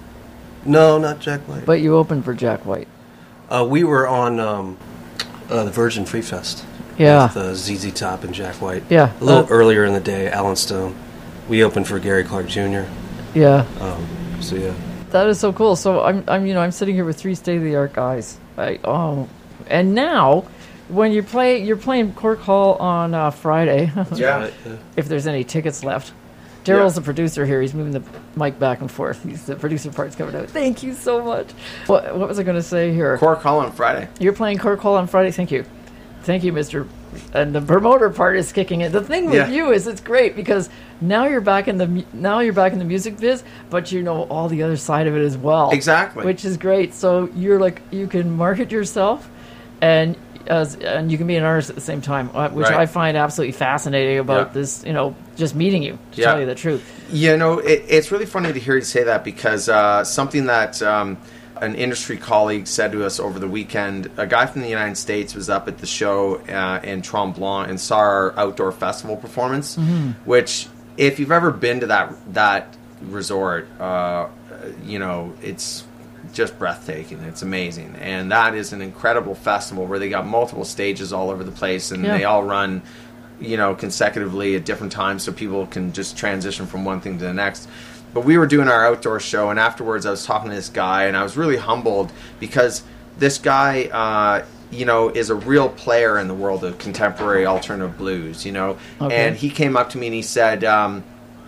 Speaker 4: No, not Jack White.
Speaker 1: but you opened for Jack White.
Speaker 4: Uh, we were on um, uh, the Virgin Free Fest.
Speaker 1: Yeah.
Speaker 4: With uh, Z Z Top and Jack White.
Speaker 1: Yeah.
Speaker 4: A little
Speaker 1: Uh,
Speaker 4: earlier in the day, Alan Stone. We opened for Gary Clark Junior
Speaker 1: Yeah,
Speaker 4: Um, so yeah.
Speaker 1: that is so cool. So I'm, I'm, you know, I'm sitting here with three state of the art guys. I, oh, and now, when you play, you're playing Cork Hall on uh, Friday.
Speaker 2: Yeah.
Speaker 4: Right, yeah.
Speaker 1: If there's any tickets left. Daryl's
Speaker 2: Yeah.
Speaker 1: the producer here. He's moving the mic back and forth. He's the producer part's covered out. Thank you so much. What, what was I going to say here?
Speaker 2: Cork Hall on Friday.
Speaker 1: You're playing Cork Hall on Friday. Thank you. Thank you, Mister And the promoter part is kicking in. The thing with
Speaker 2: Yeah.
Speaker 1: you is it's great because now you're back in the mu- now you're back in the music biz, but you know all the other side of it as well.
Speaker 2: Exactly.
Speaker 1: Which is great. So you're like you can market yourself, and as and you can be an artist at the same time, uh, which
Speaker 2: Right.
Speaker 1: I find absolutely fascinating about
Speaker 2: Yeah.
Speaker 1: this. You know, just meeting you to
Speaker 2: Yeah.
Speaker 1: tell you the truth.
Speaker 2: You know, it, it's really funny to hear you say that because uh, something that um, an industry colleague said to us over the weekend, a guy from the United States was up at the show uh, in Tremblant and saw our outdoor festival performance, which, if you've ever been to that that resort, uh, you know, it's just breathtaking. It's amazing. And that is an incredible festival where they got multiple stages all over the place, and
Speaker 1: Yeah.
Speaker 2: they all run, you know, consecutively at different times so people can just transition from one thing to the next. But we were doing our outdoor show, and afterwards I was talking to this guy, and I was really humbled because this guy, uh, you know, is a real player in the world of contemporary alternative blues, you know.
Speaker 1: Okay.
Speaker 2: And he came up to me and he said, um,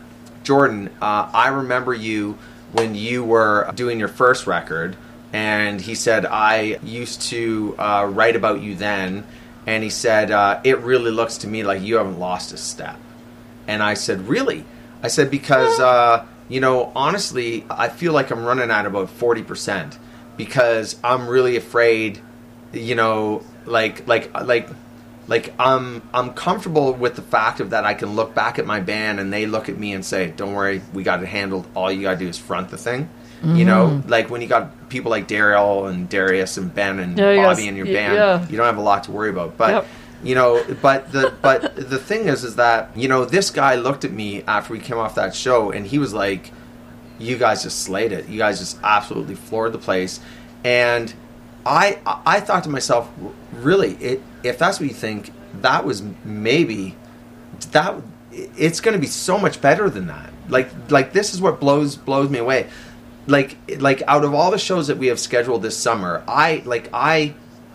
Speaker 2: Jordan, uh, I remember you when you were doing your first record, and he said, I used to uh, write about you then, and he said, uh, it really looks to me like you haven't lost a step. And I said, really? I said, because, uh, you know, honestly, I feel like I'm running at about forty percent because I'm really afraid, you know, like, like, like, like I'm, I'm comfortable with the fact of that I can look back at my band and they look at me and say, don't worry, we got it handled. All you got to do is front the thing. You know, like when you got people like Daryl and Darius and Ben and
Speaker 1: Yeah,
Speaker 2: Bobby
Speaker 1: yes,
Speaker 2: in your
Speaker 1: y-
Speaker 2: band,
Speaker 1: yeah.
Speaker 2: you don't have a lot to worry about. But,
Speaker 1: Yep.
Speaker 2: you know, but the but the thing is, is that, you know, this guy looked at me after we came off that show and he was like, you guys just slayed it. You guys just absolutely floored the place. And I I thought to myself, really, it, if that's what you think, that was maybe that it's going to be so much better than that. Like like this is what blows blows me away. Like like out of all the shows that we have scheduled this summer, I like I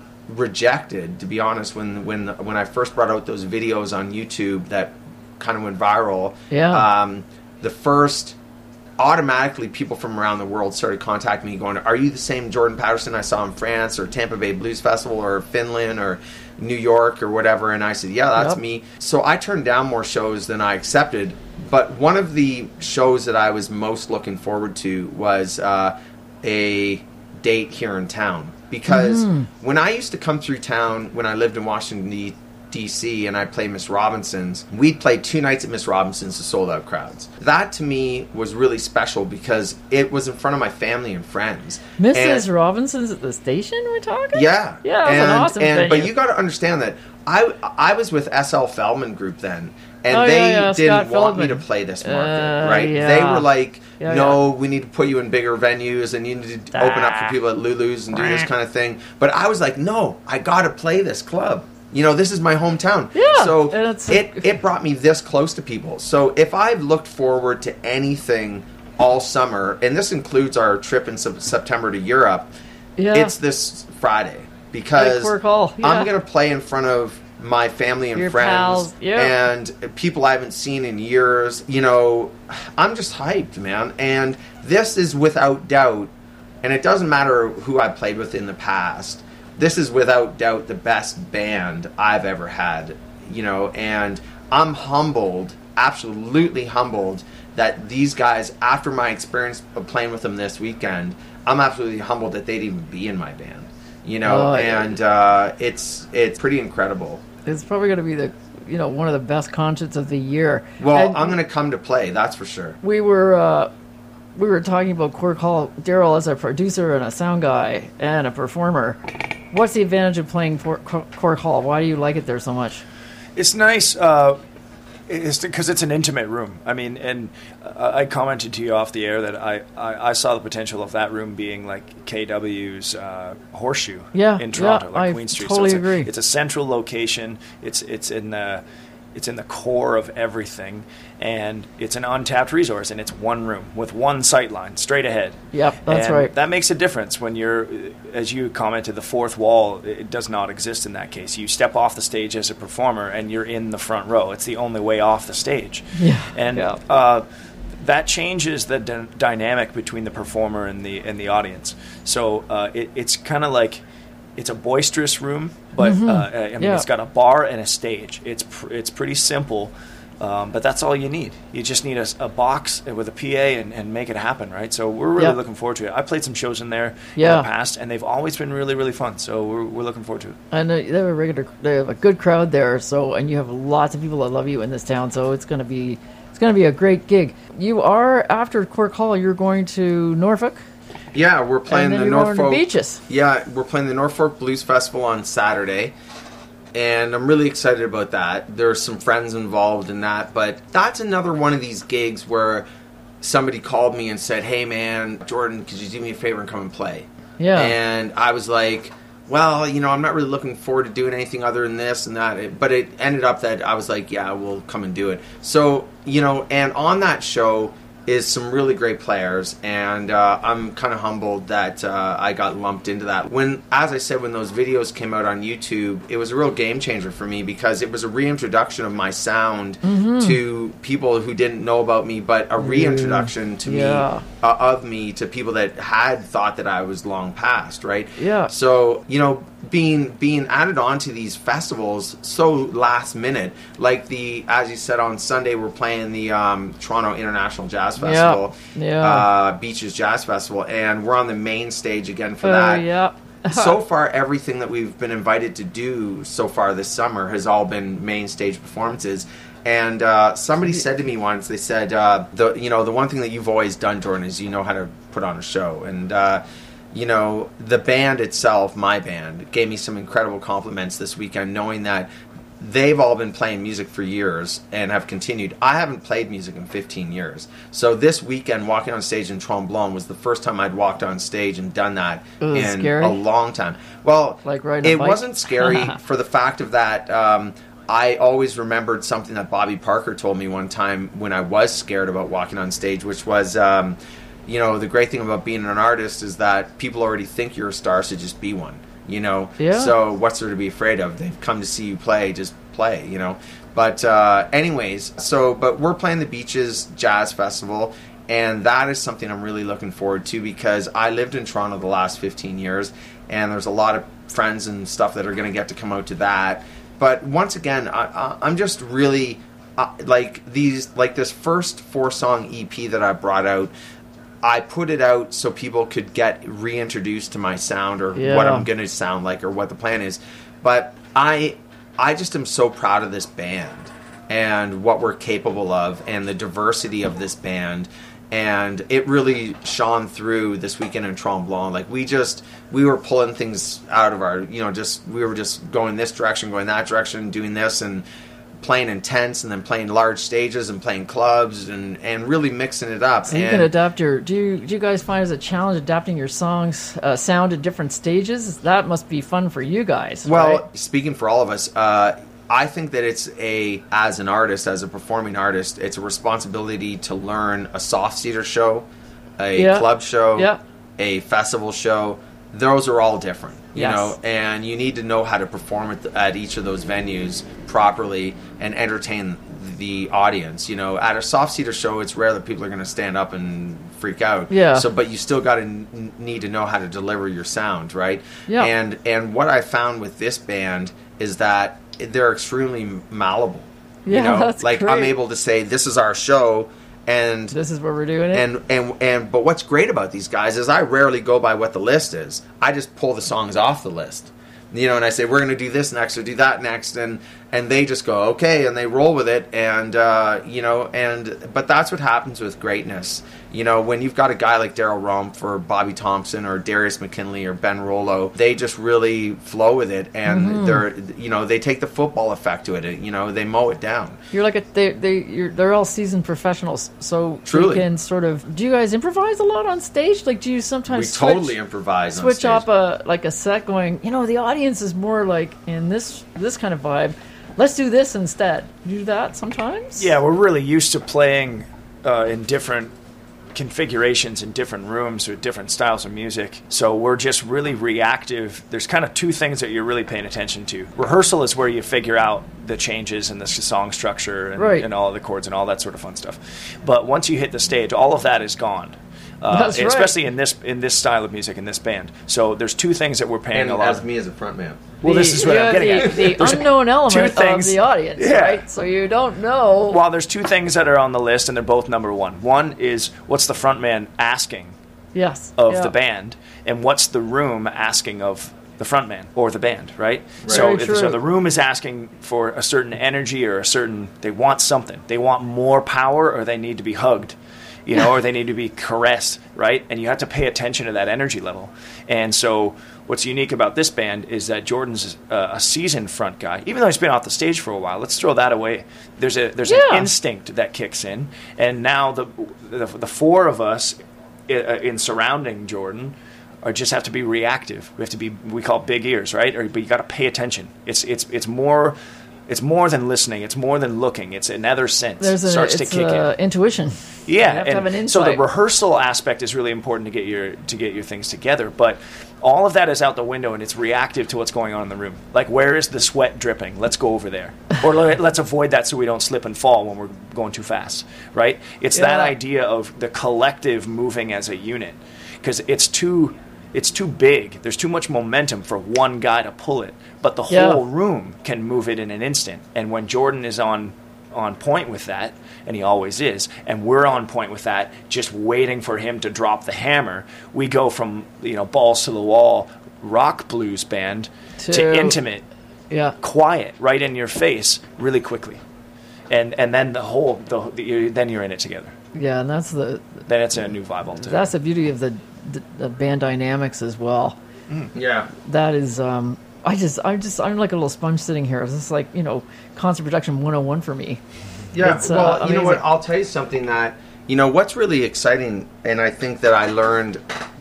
Speaker 2: rejected, to be honest, when when when I first brought out those videos on YouTube that kind of went viral.
Speaker 1: Yeah.
Speaker 2: Um, the first automatically people from around the world started contacting me going, are you the same Jordan Patterson I saw in France or Tampa Bay Blues Festival or Finland or New York or whatever? And I said, yeah, that's
Speaker 1: Yep.
Speaker 2: me. So I turned down more shows than I accepted. But one of the shows that I was most looking forward to was uh, a date here in town. Because when I used to come through town when I lived in Washington, D C and I played Miss Robinson's, we'd play two nights at Miss Robinson's to sold out crowds. That to me was really special because it was in front of my family and friends.
Speaker 1: Missus
Speaker 2: And-
Speaker 1: Robinson's at the station, we're talking?
Speaker 2: yeah.
Speaker 1: Yeah, that's
Speaker 2: and,
Speaker 1: an awesome
Speaker 2: and,
Speaker 1: venue.
Speaker 2: But you got to understand that I I was with S L Feldman Group then, and
Speaker 1: Oh,
Speaker 2: they
Speaker 1: yeah, yeah,
Speaker 2: didn't
Speaker 1: Scott
Speaker 2: want me
Speaker 1: Feldman.
Speaker 2: to play this market,
Speaker 1: Uh,
Speaker 2: right?
Speaker 1: yeah.
Speaker 2: They were like,
Speaker 1: Yeah,
Speaker 2: no, we need to put you in bigger venues, and you need to open up for
Speaker 1: Ah.
Speaker 2: people at Lulu's and do this kind of thing. But I was like, no, I got to play this club. You know, this is my hometown.
Speaker 1: Yeah,
Speaker 2: So
Speaker 1: and it's-
Speaker 2: it, it brought me this close to people. So if I've looked forward to anything all summer, and this includes our trip in Sep- September to Europe,
Speaker 1: Yeah.
Speaker 2: it's this Friday because
Speaker 1: At Cork Hall, yeah.
Speaker 2: I'm going to play in front of my family and
Speaker 1: Your
Speaker 2: friends
Speaker 1: pals, yeah.
Speaker 2: and people I haven't seen in years. You know, I'm just hyped, man. And this is without doubt and it doesn't matter who I played with in the past. This is without doubt the best band I've ever had, you know, and I'm humbled, absolutely humbled, that these guys, after my experience of playing with them this weekend, I'm absolutely humbled that they'd even be in my band, you know,
Speaker 1: oh,
Speaker 2: and uh, it's it's pretty incredible.
Speaker 1: It's probably going to be the, you know, one of the best concerts of the year.
Speaker 2: Well,
Speaker 1: and
Speaker 2: I'm going to come to play, that's for sure.
Speaker 1: We were uh, we were talking about Cork Hall. Daryl, as a producer and a sound guy and a performer, what's the advantage of playing for Cork Hall? Why do you like it there so much?
Speaker 3: It's nice. Uh, It's because it's an intimate room. I mean, and uh, I commented to you off the air that I, I, I saw the potential of that room being like K W's uh, Horseshoe
Speaker 1: yeah,
Speaker 3: in Toronto,
Speaker 1: yeah,
Speaker 3: like
Speaker 1: I
Speaker 3: Queen Street.
Speaker 1: Totally
Speaker 3: so it's
Speaker 1: agree.
Speaker 3: A, it's a central location. It's it's in the it's in the core of everything, and it's an untapped resource. And it's one room with one sight line straight ahead.
Speaker 1: Yep, that's
Speaker 3: and
Speaker 1: right.
Speaker 3: That makes a difference when you're, as you commented, the fourth wall. It does not exist in that case. You step off the stage as a performer, and you're in the front row. It's the only way off the stage.
Speaker 1: Yeah,
Speaker 3: and
Speaker 1: yeah.
Speaker 3: Uh, that changes the d- dynamic between the performer and the and the audience. So uh, it, it's kind of like it's a boisterous room, but
Speaker 1: mm-hmm.
Speaker 3: uh, I mean
Speaker 1: yeah.
Speaker 3: it's got a bar and a stage. It's pr- it's pretty simple. Um, but that's all you need. You just need a, a box with a P A and, and make it happen, right? So we're really
Speaker 1: yep.
Speaker 3: looking forward to it. I played some shows in there
Speaker 1: yeah.
Speaker 3: in the past, and they've always been really, really fun. So we're we're looking forward to it.
Speaker 1: And uh, they have a regular, they have a good crowd there. So, and you have lots of people that love you in this town. So it's going to be, it's going to be a great gig. You are, after Cork Hall, you're going to Norfolk.
Speaker 2: Yeah, we're playing
Speaker 1: and then
Speaker 2: the
Speaker 1: you're going to
Speaker 2: Norfolk
Speaker 1: Beaches.
Speaker 2: Yeah, we're playing the Norfolk Blues Festival on Saturday. And I'm really excited about that. There's some friends involved in that, but that's another one of these gigs where somebody called me and said, "Hey man, Jordan, could you do me a favor and come and play?"
Speaker 1: Yeah.
Speaker 2: And I was like, well, you know, I'm not really looking forward to doing anything other than this and that. But it ended up that I was like, yeah, we'll come and do it. So, you know, and on that show is some really great players, and uh, I'm kind of humbled that uh, I got lumped into that. When, as I said, when those videos came out on YouTube, it was a real game changer for me because it was a reintroduction of my sound mm-hmm. to people who didn't know about me, but a reintroduction to
Speaker 1: yeah.
Speaker 2: me uh, of me to people that had thought that I was long past, right?
Speaker 1: Yeah.
Speaker 2: So, you know, being being added onto these festivals so last minute, like the, as you said, on Sunday we're playing the um, Toronto International Jazz Festival,
Speaker 1: yeah, yeah.
Speaker 2: Uh, Beaches Jazz Festival, and we're on the main stage again for
Speaker 1: uh,
Speaker 2: that.
Speaker 1: Yeah.
Speaker 2: So far, everything that we've been invited to do so far this summer has all been main stage performances. And uh, somebody said to me once, they said, uh, the you know, the one thing that you've always done, Jordan, is you know how to put on a show. And uh, you know, the band itself, my band, gave me some incredible compliments this weekend, knowing that they've all been playing music for years and have continued. I haven't played music in fifteen years. So this weekend, walking on stage in Tremblant was the first time I'd walked on stage and done that
Speaker 1: in
Speaker 2: scary? a long time. Well,
Speaker 1: like riding a
Speaker 2: it
Speaker 1: bike?
Speaker 2: wasn't scary for the fact of that um, I always remembered something that Bobby Parker told me one time when I was scared about walking on stage, which was, um, you know, the great thing about being an artist is that people already think you're a star, so just be one. You know,
Speaker 1: yeah.
Speaker 2: So what's there to be afraid of? They've come to see you play, just play, you know. But uh, anyways, so, but we're playing the Beaches Jazz Festival, and that is something I'm really looking forward to because I lived in Toronto the last fifteen years, and there's a lot of friends and stuff that are going to get to come out to that. But once again, I, I, I'm just really, uh, like, these, like this first four-song E P that I brought out, I put it out so people could get reintroduced to my sound or
Speaker 1: yeah.
Speaker 2: what I'm going to sound like or what the plan is. But I I just am so proud of this band and what we're capable of and the diversity of this band. And it really shone through this weekend in Tremblant. Like, we just, we were pulling things out of our, you know, just, we were just going this direction, going that direction, doing this and playing in tents and then playing large stages and playing clubs and, and really mixing it up.
Speaker 1: So you
Speaker 2: and
Speaker 1: can adapt your, do you, do you guys find it as a challenge adapting your songs uh, sound at different stages? That must be fun for you guys,
Speaker 2: Well,
Speaker 1: right?
Speaker 2: Speaking for all of us, uh, I think that it's a, as an artist, as a performing artist, it's a responsibility to learn a soft theater show, a
Speaker 1: yeah.
Speaker 2: club show,
Speaker 1: yeah.
Speaker 2: a festival show. Those are all different, you
Speaker 1: yes.
Speaker 2: know, and you need to know how to perform at, the, at each of those venues properly and entertain the audience. You know, at a soft seater show, it's rare that people are going to stand up and freak out.
Speaker 1: Yeah.
Speaker 2: So, but you still got to n- need to know how to deliver your sound, right?
Speaker 1: Yeah.
Speaker 2: And and what I found with this band is that they're extremely malleable.
Speaker 1: Yeah,
Speaker 2: you know,
Speaker 1: that's
Speaker 2: like
Speaker 1: great.
Speaker 2: I'm able to say this is our show, and
Speaker 1: This is where we're doing it.
Speaker 2: and and and but what's great about these guys is I rarely go by what the list is. I just pull the songs off the list. You know, and I say we're going to do this next or do that next, and and they just go okay, and they roll with it, and uh, you know, and but that's what happens with greatness. You know, when you've got a guy like Daryl Rumpf or Bobby Thompson or Darius McKinley or Ben Rollo, they just really flow with it, and
Speaker 1: Mm-hmm.
Speaker 2: they're you know they take the football effect to it. You know, they mow it down.
Speaker 1: You're like a they they you're, they're all seasoned professionals, so
Speaker 2: Truly.
Speaker 1: you can sort of. Do you guys improvise a lot on stage? Like, do you
Speaker 2: We
Speaker 1: sometimes
Speaker 2: totally
Speaker 1: switch,
Speaker 2: improvise. on
Speaker 1: switch
Speaker 2: stage.
Speaker 1: up a like a set, going? You know, the audience is more like in this this kind of vibe. Let's do this instead. You do that sometimes.
Speaker 3: Yeah, we're really used to playing uh, in different configurations in different rooms with different styles of music. So we're just really reactive. There's kind of two things that you're really paying attention to. Rehearsal is where you figure out the changes in the song structure and,
Speaker 1: Right.
Speaker 3: and all the chords and all that sort of fun stuff. But once you hit the stage, all of that is gone. Uh,
Speaker 1: That's right.
Speaker 3: Especially in this in this style of music in this band. So there's two things that we're paying
Speaker 2: And
Speaker 3: a lot.
Speaker 2: as
Speaker 3: of.
Speaker 2: me as a front man.
Speaker 3: Well, this is what
Speaker 1: yeah,
Speaker 3: I'm getting
Speaker 1: the,
Speaker 3: at.
Speaker 1: The
Speaker 3: There's
Speaker 1: unknown
Speaker 3: two
Speaker 1: element
Speaker 3: things-
Speaker 1: of the audience,
Speaker 3: Yeah.
Speaker 1: right? So you don't know.
Speaker 3: Well, there's two things that are on the list, and they're both number one. One is what's the front man asking
Speaker 1: yes.
Speaker 3: of
Speaker 1: yeah.
Speaker 3: the band, and what's the room asking of the front man or the band, right? So,
Speaker 1: Very
Speaker 3: if,
Speaker 1: true.
Speaker 3: so the room is asking for a certain energy or a certain. They want something. They want more power, or they need to be hugged. You know, or they need to be caressed, right? And you have to pay attention to that energy level. And so what's unique about this band is that Jordan's uh, a seasoned front guy. Even though he's been off the stage for a while, let's throw that away. There's a there's
Speaker 1: Yeah.
Speaker 3: an instinct that kicks in. And now the the, the four of us in, in surrounding Jordan are just have to be reactive. We have to be, we call it big ears, right? Or, but you got to pay attention. It's it's it's more... It's more than listening. It's more than looking. It's another sense.
Speaker 1: There's a
Speaker 3: starts
Speaker 1: it's
Speaker 3: to kick
Speaker 1: a
Speaker 3: in.
Speaker 1: intuition.
Speaker 3: Yeah,
Speaker 1: You have to
Speaker 3: and
Speaker 1: have an
Speaker 3: so the
Speaker 1: insight.
Speaker 3: rehearsal aspect is really important to get your to get your things together. But all of that is out the window, and it's reactive to what's going on in the room. Like, where is the sweat dripping? Let's go over there, or let, let's avoid that so we don't slip and fall when we're going too fast. Right? It's that
Speaker 1: Yeah.
Speaker 3: idea of the collective moving as a unit, because it's too. It's too big. There's too much momentum for one guy to pull it. But the
Speaker 1: Yeah.
Speaker 3: whole room can move it in an instant. And when Jordan is on on point with that, and he always is, and we're on point with that, just waiting for him to drop the hammer, we go from, you know, balls to the wall rock blues band to,
Speaker 1: To-
Speaker 3: intimate,
Speaker 1: Yeah.
Speaker 3: quiet, right in your face, really quickly. And and then the whole the, the then you're in it together.
Speaker 1: Yeah, and that's the
Speaker 3: Then it's a new vibe altogether.
Speaker 1: that's the beauty of the, the, the band dynamics as well.
Speaker 2: Yeah.
Speaker 1: That is, um, I just, I'm just, I'm like a little sponge sitting here. It's just like, you know, concert production one oh one for me.
Speaker 2: Yeah,
Speaker 1: It's, uh,
Speaker 2: well, you know what?
Speaker 1: amazing.
Speaker 2: I'll tell you something that, you know, what's really exciting, and I think that I learned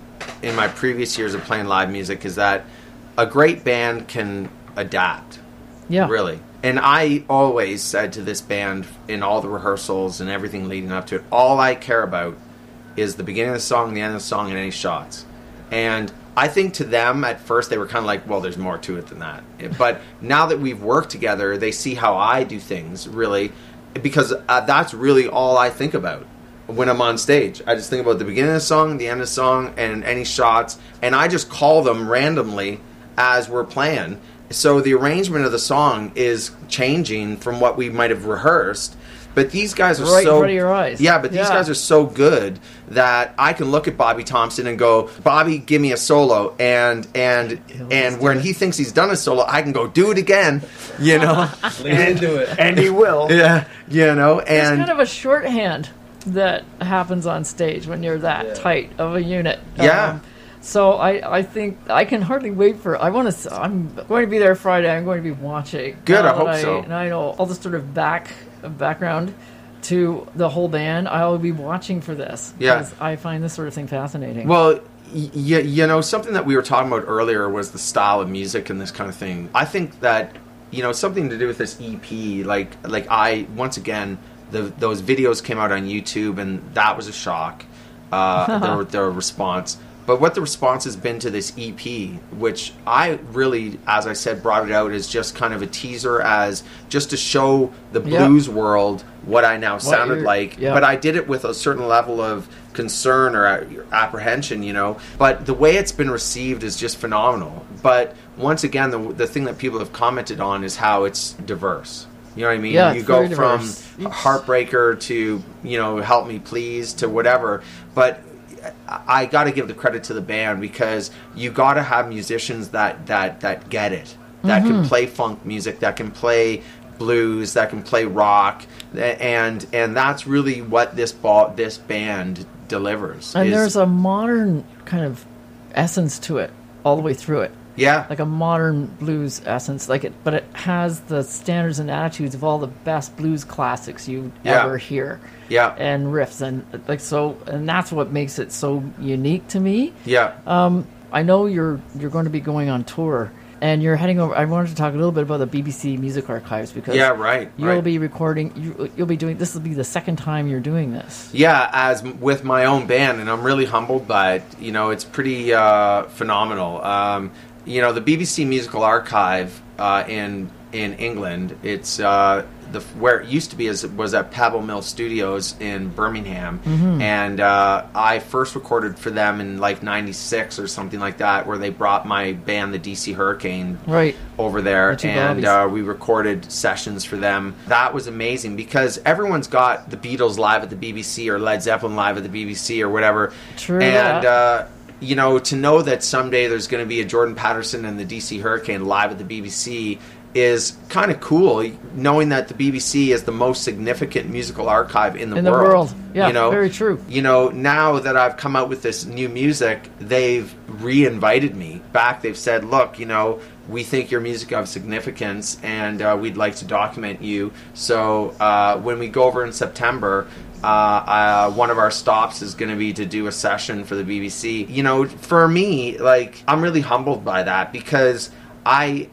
Speaker 2: in my previous years of playing live music, is that a great band can adapt,
Speaker 1: Yeah.
Speaker 2: really. And I always said to this band in all the rehearsals and everything leading up to it, all I care about is the beginning of the song, the end of the song, and any shots. And I think to them, at first, they were kind of like, well, there's more to it than that. But now that we've worked together, they see how I do things, really, because uh, that's really all I think about when I'm on stage. I just think about the beginning of the song, the end of the song, and any shots, and I just call them randomly as we're playing. So the arrangement of the song is changing from what we might have rehearsed. But these guys are
Speaker 1: Right in
Speaker 2: so
Speaker 1: front of your eyes.
Speaker 2: Yeah, but these
Speaker 1: Yeah.
Speaker 2: guys are so good that I can look at Bobby Thompson and go, Bobby, give me a solo, and and and when he thinks he's done a solo, I can go do it again, you know.
Speaker 4: Lean into it.
Speaker 3: and he will.
Speaker 2: Yeah, you know,
Speaker 1: It's
Speaker 2: and
Speaker 1: kind of a shorthand that happens on stage when you're that
Speaker 4: Yeah.
Speaker 1: tight of a unit.
Speaker 2: Yeah.
Speaker 1: so I, I think I can hardly wait for. I want to. I'm going to be there Friday. I'm going to be watching.
Speaker 2: Good,
Speaker 1: Now
Speaker 2: I hope
Speaker 1: that
Speaker 2: so.
Speaker 1: And I know all the sort of back background to the whole band. I'll be watching for this.
Speaker 2: Yeah.
Speaker 1: because I find this sort of thing fascinating.
Speaker 2: Well, y- y- you know, something that we were talking about earlier was the style of music and this kind of thing. I think that, you know, something to do with this E P, like, like I, once again, the, those videos came out on YouTube, and that was a shock, uh, their, their response. But what the response has been to this E P, which I really, as I said, brought it out as just kind of a teaser, as just to show the
Speaker 1: Yep.
Speaker 2: blues world what I now sounded
Speaker 1: you're-
Speaker 2: like.
Speaker 1: yep.
Speaker 2: But I did it with a certain level of concern or a- apprehension, you know. But the way it's been received is just phenomenal. But once again, the the thing that people have commented on is how it's diverse. You know what I mean?
Speaker 1: Yeah,
Speaker 2: you
Speaker 1: it's
Speaker 2: go
Speaker 1: very
Speaker 2: from
Speaker 1: diverse. It's-
Speaker 2: Heartbreaker to, you know, Help Me Please to whatever. But I got to give the credit to the band, because you got to have musicians that, that, that get it, that
Speaker 1: Mm-hmm.
Speaker 2: can play funk music, that can play blues, that can play rock, and and that's really what this ball, this band delivers.
Speaker 1: And
Speaker 2: is-
Speaker 1: there's a modern kind of essence to it all the way through it.
Speaker 2: yeah,
Speaker 1: Like a modern blues essence, like it, but it has the standards and attitudes of all the best blues classics you
Speaker 2: Yeah.
Speaker 1: ever hear,
Speaker 2: yeah,
Speaker 1: and riffs, and like so, and that's what makes it so unique to me.
Speaker 2: yeah.
Speaker 1: I know you're you're going to be going on tour, and you're heading over. I wanted to talk a little bit about the B B C Music Archives, because
Speaker 2: Yeah, right,
Speaker 1: you'll
Speaker 2: right.
Speaker 1: be recording. You, you'll be doing this. Will be the second time you're doing this.
Speaker 2: Yeah, as m- with my own band, and I'm really humbled by it. You know, it's pretty uh, phenomenal. Um, you know, the B B C Musical Archive uh, in in England, it's uh, the where it used to be is was at Pebble Mill Studios in Birmingham, and uh, I first recorded for them in like ninety-six or something like that, where they brought my band, the D C Hurricane,
Speaker 1: Right.
Speaker 2: over there,
Speaker 1: The two
Speaker 2: and
Speaker 1: Bobbies.
Speaker 2: uh, we recorded sessions for them. That was amazing, because everyone's got the Beatles live at the B B C or Led Zeppelin live at the B B C or whatever.
Speaker 1: True
Speaker 2: And
Speaker 1: that.
Speaker 2: uh, you know, to know that someday there's going to be a Jordan Patterson and the D C Hurricane live at the B B C is kind of cool, knowing that the B B C is the most significant musical archive in the
Speaker 1: In the
Speaker 2: world.
Speaker 1: world. Yeah,
Speaker 2: you know?
Speaker 1: very true.
Speaker 2: You know, now that I've come out with this new music, they've re-invited me back. They've said, look, you know, we think your music of significance, and uh, we'd like to document you. So uh, when we go over in September, uh, uh, one of our stops is going to be to do a session for the B B C. You know, for me, like, I'm really humbled by that, because I...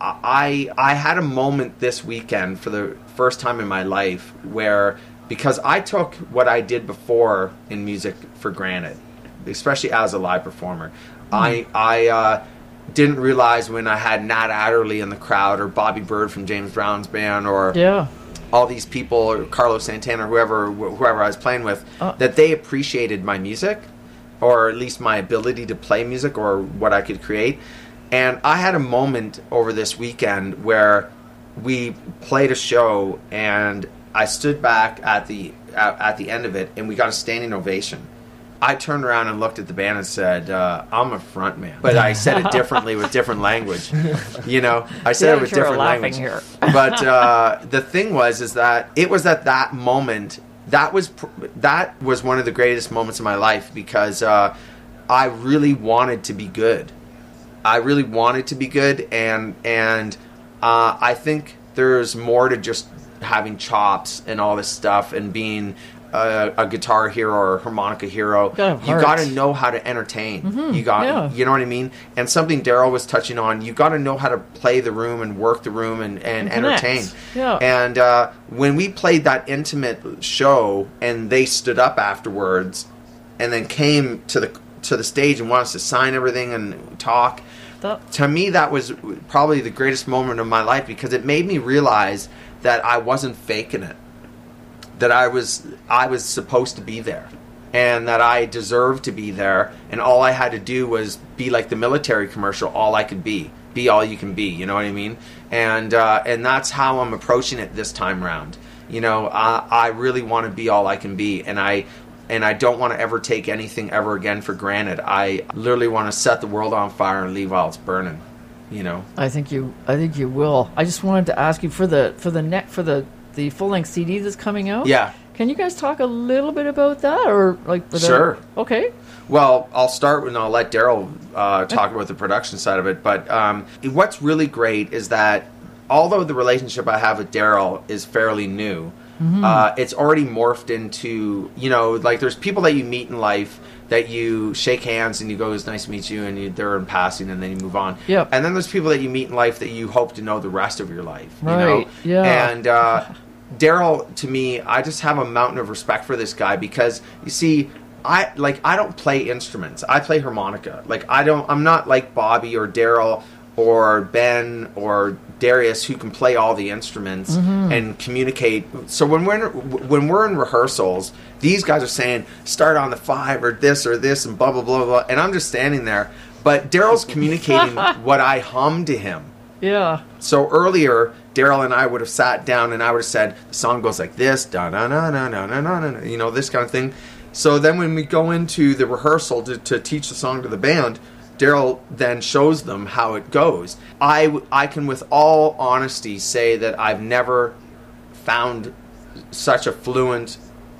Speaker 2: I I had a moment this weekend for the first time in my life where, because I took what I did before in music for granted, especially as a live performer. I I uh, didn't realize when I had Nat Adderley in the crowd, or Bobby Bird from James Brown's band, or
Speaker 1: Yeah.
Speaker 2: all these people, or Carlos Santana, or whoever wh- whoever I was playing with,
Speaker 1: Uh.
Speaker 2: that they appreciated my music, or at least my ability to play music, or what I could create. And I had a moment over this weekend where we played a show, and I stood back at the at, at the end of it, and we got a standing ovation. I turned around and looked at the band and said, uh, "I'm a front man," but I said it differently with different language. You know, I said
Speaker 1: Yeah,
Speaker 2: it with
Speaker 1: sure,
Speaker 2: different
Speaker 1: laughing
Speaker 2: language.
Speaker 1: here.
Speaker 2: But uh, the thing was, is that it was at that moment that was pr- that was one of the greatest moments of my life, because uh, I really wanted to be good. I really wanted to be good, and and uh, I think there's more to just having chops and all this stuff, and being a, a guitar hero or a harmonica hero.
Speaker 1: gotta have
Speaker 2: You
Speaker 1: heart.
Speaker 2: got to know how to entertain. You got,
Speaker 1: yeah.
Speaker 2: you know what I mean. And something Daryl was touching on, you got to know how to play the room and work the room and, and,
Speaker 1: And connect.
Speaker 2: entertain.
Speaker 1: Yeah.
Speaker 2: And uh, when we played that intimate show, and they stood up afterwards, and then came to the to the stage and wanted us to sign everything and talk.
Speaker 1: That,
Speaker 2: To me, that was probably the greatest moment of my life, because it made me realize that I wasn't faking it, that I was I was supposed to be there, and that I deserved to be there, and all I had to do was be like the military commercial, all I could be, be all you can be, you know what I mean? And uh, and that's how I'm approaching it this time round. You know, I, I really want to be all I can be, and I and I don't want to ever take anything ever again for granted. I literally want to set the world on fire and leave while it's burning. You know.
Speaker 1: I think you. I think you will. I just wanted to ask you for the for the net for the the full length C D that's coming out.
Speaker 2: Yeah.
Speaker 1: Can you guys talk a little bit about that, or like? the-
Speaker 2: Sure.
Speaker 1: Okay.
Speaker 2: Well, I'll start and I'll let Daryl uh, talk about the production side of it. But um, what's really great is that although the relationship I have with Daryl is fairly new,
Speaker 1: Mm-hmm.
Speaker 2: uh, it's already morphed into, you know, like there's people that you meet in life that you shake hands and you go, it's nice to meet you, and you, they're in passing, and then you move on.
Speaker 1: Yep.
Speaker 2: And then there's people that you meet in life that you hope to know the rest of your life. You
Speaker 1: Right,
Speaker 2: know?
Speaker 1: yeah.
Speaker 2: And uh, Daryl, to me, I just have a mountain of respect for this guy, because, you see, I like I don't play instruments. I play harmonica. Like I don't. I'm not like Bobby or Daryl or Ben or Darius who can play all the instruments mm-hmm. and communicate. So when we're in, when we're in rehearsals, these guys are saying start on the five or this or this and blah blah blah blah, and I'm just standing there. But Daryl's communicating what I hum to him.
Speaker 1: Yeah.
Speaker 2: So earlier, Daryl and I would have sat down and I would have said the song goes like this, da na na na na na na na, you know, this kind of thing. So then when we go into the rehearsal to, to teach the song to the band, Daryl then shows them how it goes. I, I can with all honesty say that I've never found such a fluent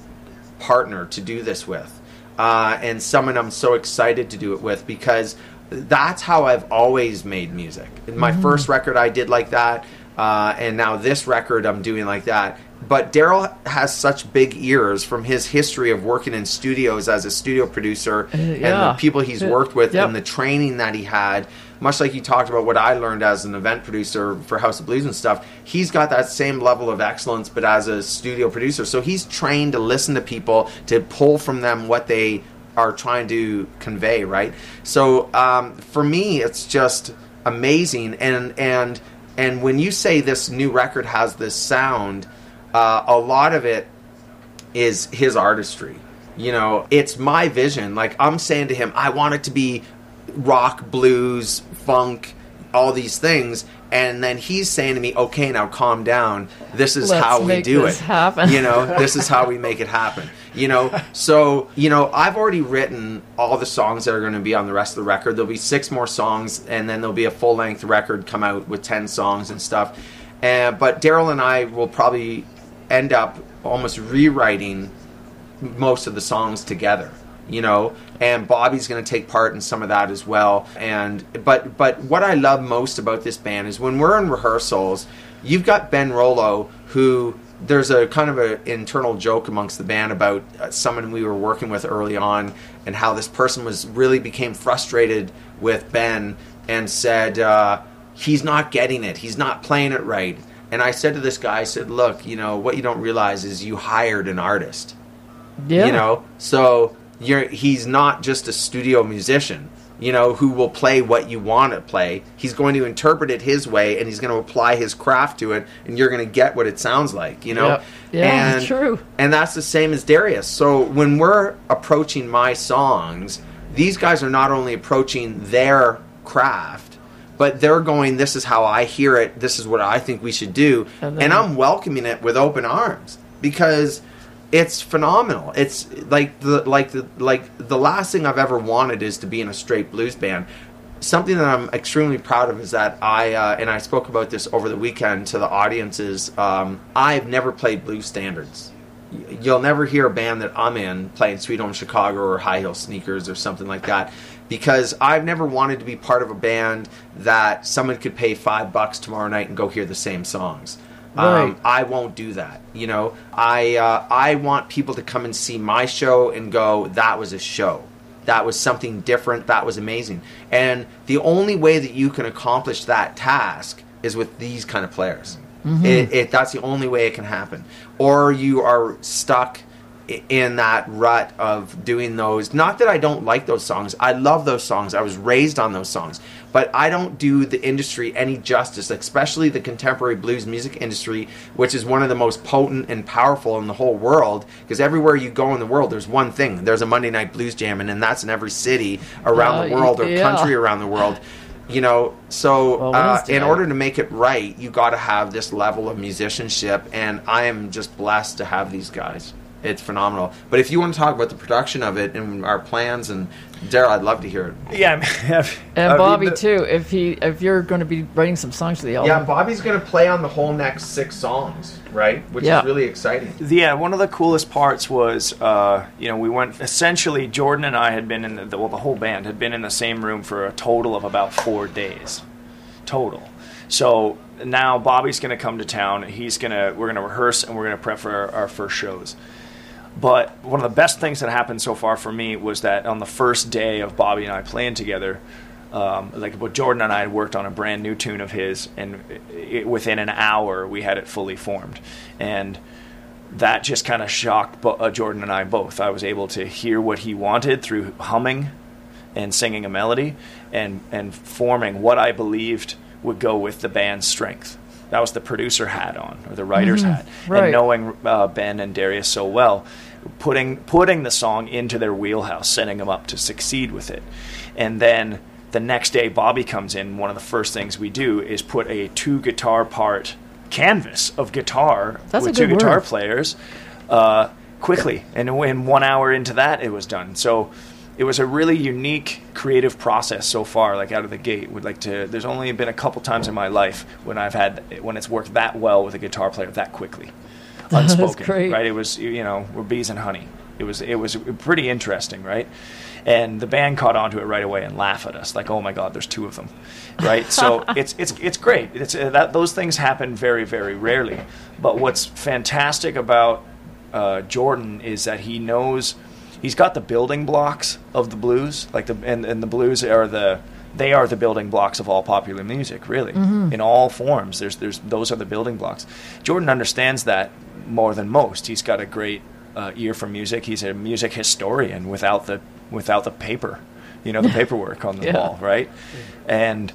Speaker 2: partner to do this with. Uh, and someone I'm so excited to do it with because that's how I've always made music. In my mm-hmm. first record I did like that, uh, and now this record I'm doing like that. But Daryl has such big ears from his history of working in studios as a studio producer uh, yeah. and the people he's worked with yep. and the training that he had. Much like you talked about what I learned as an event producer for House of Blues and stuff, he's got that same level of excellence, but as a studio producer. So he's trained to listen to people, to pull from them what they are trying to convey, right? So um, for me, it's just amazing. And, and, and when you say this new record has this sound, uh, a lot of it is his artistry. You know, it's my vision. Like I'm saying to him, I want it to be rock, blues, funk, all these things, and then he's saying to me, okay, now calm down, this is
Speaker 1: Let's
Speaker 2: how we
Speaker 1: make
Speaker 2: do
Speaker 1: this
Speaker 2: it
Speaker 1: happen.
Speaker 2: You know, this is how we make it happen, you know. So, you know, I've already written all the songs that are going to be on the rest of the record. There'll be six more songs, and then there'll be a full-length record come out with ten songs and stuff. Uh, but Daryl and I will probably end up almost rewriting most of the songs together, you know, and Bobby's going to take part in some of that as well. And but but what I love most about this band is when we're in rehearsals, you've got Ben Rollo, who there's a kind of an internal joke amongst the band about uh, someone we were working with early on and how this person was really became frustrated with Ben and said uh, he's not getting it, he's not playing it right. And I said to this guy, I said, look, you know, what you don't realize is you hired an artist.
Speaker 1: Yeah.
Speaker 2: You know, so you're he's not just a studio musician, you know, who will play what you want to play. He's going to interpret it his way, and he's going to apply his craft to it, and you're going to get what it sounds like, you know?
Speaker 1: Yep. Yeah,
Speaker 2: and,
Speaker 1: true.
Speaker 2: And that's the same as Darius. So when we're approaching my songs, these guys are not only approaching their craft, but they're going, this is how I hear it, this is what I think we should do. And, then, and I'm welcoming it with open arms because it's phenomenal. It's like the like the like the last thing I've ever wanted is to be in a straight blues band. Something that I'm extremely proud of is that I uh, and I spoke about this over the weekend to the audiences. Um, I've never played blues standards. You'll never hear a band that I'm in playing Sweet Home Chicago or High Heel Sneakers or something like that, because I've never wanted to be part of a band that someone could pay five bucks tomorrow night and go hear the same songs.
Speaker 1: Right.
Speaker 2: Um, I won't do that. You know, I uh, I want people to come and see my show and go, that was a show. That was something different. That was amazing. And the only way that you can accomplish that task is with these kind of players. Mm-hmm. It, it, that's the only way it can happen. Or you are stuck in that rut of doing those. Not that I don't like those songs. I love those songs. I was raised on those songs. But I don't do the industry any justice, especially the contemporary blues music industry, which is one of the most potent and powerful in the whole world, because everywhere you go in the world, there's one thing. There's a Monday Night Blues Jam, and that's in every city around uh, the world or yeah. country around the world. You know, so
Speaker 1: well,
Speaker 2: uh, in order to make it right, you got to have this level of musicianship, and I am just blessed to have these guys. It's phenomenal. But if you want to talk about the production of it and our plans, and Daryl, I'd love to hear it.
Speaker 3: Yeah,
Speaker 1: and Bobby I mean, the, too. If he, if you're going to be writing some songs for the album,
Speaker 2: yeah, Bobby's going to play on the whole next six songs, right? Which yeah. is really exciting.
Speaker 3: Yeah, one of the coolest parts was, uh, you know, we went essentially. Jordan and I had been in the well, the whole band had been in the same room for a total of about four days, total. So now Bobby's going to come to town. He's gonna, we're going to rehearse and we're going to prep for our, our first shows. But one of the best things that happened so far for me was that on the first day of Bobby and I playing together, um, like what Jordan and I had worked on a brand new tune of his, and it, it, within an hour we had it fully formed. And that just kind of shocked bo- uh, Jordan and I both. I was able to hear what he wanted through humming and singing a melody and, and forming what I believed would go with the band's strength. That was the producer hat on, or the writer's
Speaker 1: Mm-hmm.
Speaker 3: hat.
Speaker 1: Right.
Speaker 3: And knowing uh, Ben and Darius so well, putting putting the song into their wheelhouse, setting them up to succeed with it. And then the next day, Bobby comes in. One of the first things we do is put a two guitar part canvas of guitar
Speaker 1: That's
Speaker 3: with
Speaker 1: a
Speaker 3: two
Speaker 1: good
Speaker 3: guitar
Speaker 1: word.
Speaker 3: players uh, quickly. And in one hour into that, it was done. So it was a really unique creative process so far, like out of the gate. Would like to. There's only been a couple times in my life when I've had when it's worked that well with a guitar player that quickly,
Speaker 1: That's
Speaker 3: unspoken.
Speaker 1: great.
Speaker 3: Right? It was you know we're bees and honey. It was it was pretty interesting, right? And the band caught on to it right away and laughed at us, like, "Oh my God, there's two of them," right? So it's it's it's great. It's uh, that those things happen very very rarely. But what's fantastic about uh, Jordan is that he knows. He's got the building blocks of the blues, like the and, and the blues are the they are the building blocks of all popular music, really,
Speaker 1: Mm-hmm.
Speaker 3: in all forms. There's there's those are the building blocks. Jordan understands that more than most. He's got a great uh, ear for music. He's a music historian without the without the paper, you know, the paperwork on the
Speaker 1: Yeah.
Speaker 3: wall, right? And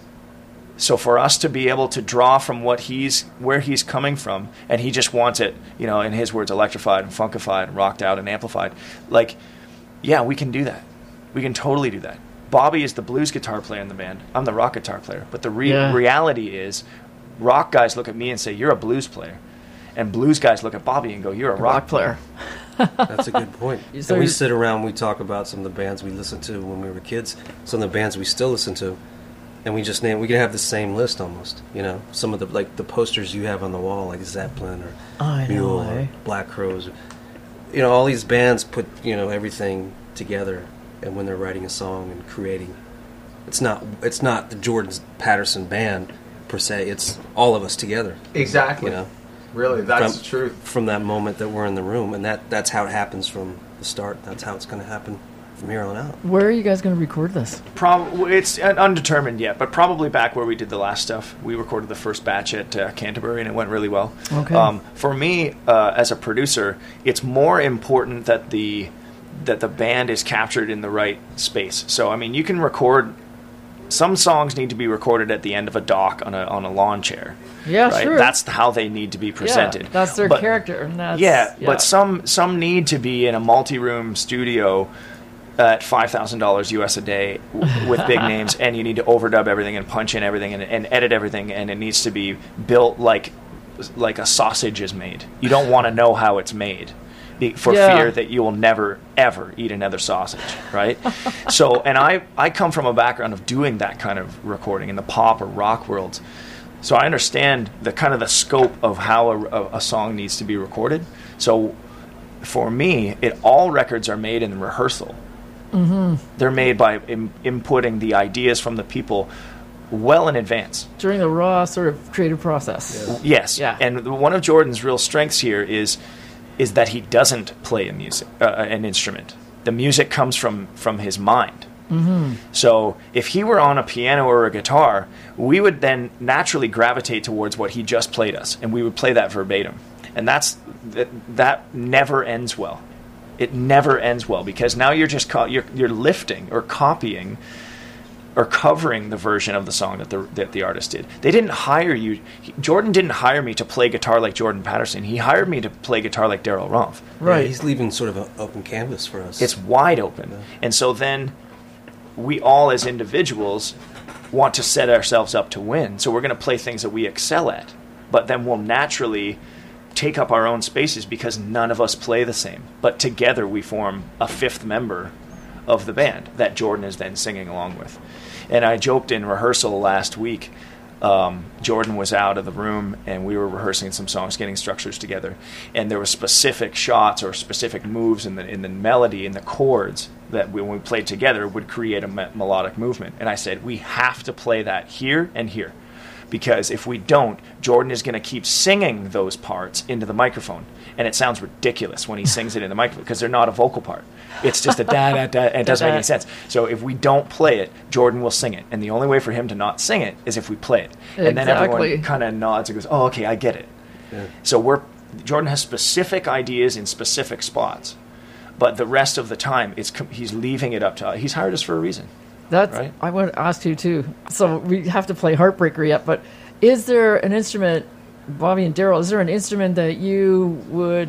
Speaker 3: so for us to be able to draw from what he's where he's coming from, and he just wants it, you know, in his words, electrified and funkified and rocked out and amplified, like. Yeah, we can do that. We can totally do that. Bobby is the blues guitar player in the band. I'm the rock guitar player. But the re-
Speaker 1: Yeah.
Speaker 3: reality is, rock guys look at me and say, "You're a blues player," and blues guys look at Bobby and go, "You're a rock,
Speaker 1: Rock player.
Speaker 4: That's a good point.
Speaker 1: So
Speaker 4: And we
Speaker 1: you-
Speaker 4: sit around, we talk about some of the bands we listened to when we were kids, some of the bands we still listen to, and we just name. We could have the same list almost. You know, some of the like the posters you have on the wall, like Zeppelin or
Speaker 1: I know,
Speaker 4: Mule
Speaker 1: eh?
Speaker 4: or Black Crowes. You know, all these bands put you know everything together, and when they're writing a song and creating, it's not it's not the Jordan Patterson band per se. It's all of us together.
Speaker 2: Exactly.
Speaker 4: You know.
Speaker 2: Really, that's
Speaker 4: from,
Speaker 2: the truth.
Speaker 4: From that moment that we're in the room, and that that's how it happens from the start. That's how it's going to happen from here on out.
Speaker 1: Where are you guys going to record this?
Speaker 3: Prob- it's uh, undetermined yet, but probably back where we did the last stuff. We recorded the first batch at uh, Canterbury, and it went really well.
Speaker 1: Okay.
Speaker 3: Um, for me, uh, as a producer, it's more important that the that the band is captured in the right space. So, I mean, you can record. Some songs need to be recorded at the end of a dock on a on a lawn chair.
Speaker 1: Yeah,
Speaker 3: right?
Speaker 1: sure.
Speaker 3: That's how they need to be presented.
Speaker 1: Yeah, that's their
Speaker 3: But-
Speaker 1: character. And that's,
Speaker 3: yeah, but some some need to be in a multi-room studio at five thousand dollars U S a day w- with big names, and you need to overdub everything and punch in everything and, and edit everything, and it needs to be built like like a sausage is made. You don't want to know how it's made be- for
Speaker 1: Yeah.
Speaker 3: fear that you will never ever eat another sausage, right? So, and I I come from a background of doing that kind of recording in the pop or rock worlds. So I understand the kind of the scope of how a, a, a song needs to be recorded. So for me, it all records are made in rehearsal. Mm-hmm. They're made by Im- inputting the ideas from the people well in advance.
Speaker 1: during the raw sort of creative process.
Speaker 3: Yes,
Speaker 1: Yeah.
Speaker 3: and one of Jordan's real strengths here is is that he doesn't play a music uh, an instrument. The music comes from from his mind. Mm-hmm. So if he were on a piano or a guitar, we would then naturally gravitate towards what he just played us, and we would play that verbatim. And that's that, that never ends well. It never ends well because now you're just co- you're you're lifting or copying or covering the version of the song that the that the artist did. They didn't hire you. He, Jordan didn't hire me to play guitar like Jordan Patterson. He hired me to play guitar like Daryl Rumpf.
Speaker 1: Right.
Speaker 4: Yeah, he's leaving sort of an open canvas for us.
Speaker 3: It's wide open. And so then we all as individuals want to set ourselves up to win. So we're going to play things that we excel at. But then we'll naturally take up our own spaces because none of us play the same. But together we form a fifth member of the band that Jordan is then singing along with. And I joked in rehearsal last week, um, Jordan was out of the room and we were rehearsing some songs, getting structures together. And there were specific shots or specific moves in the in the melody, in the chords, that we, when we played together would create a me- melodic movement. And I said, we have to play that here and here. Because if we don't, Jordan is going to keep singing those parts into the microphone. And it sounds ridiculous when he sings it in the microphone because they're not a vocal part. It's just a da da da, and it doesn't make any sense. So if we don't play it, Jordan will sing it. And the only way for him to not sing it is if we play it. And then
Speaker 1: Exactly.
Speaker 3: everyone kind of nods and goes, oh, okay, I get it.
Speaker 4: Yeah.
Speaker 3: So we're Jordan has specific ideas in specific spots, but the rest of the time, it's com- he's leaving it up to us. He's hired us for a reason.
Speaker 1: That's
Speaker 3: Right.
Speaker 1: I want to ask you too. So we have to play Heartbreaker yet, but is there an instrument, Bobby and Daryl? Is there an instrument that you would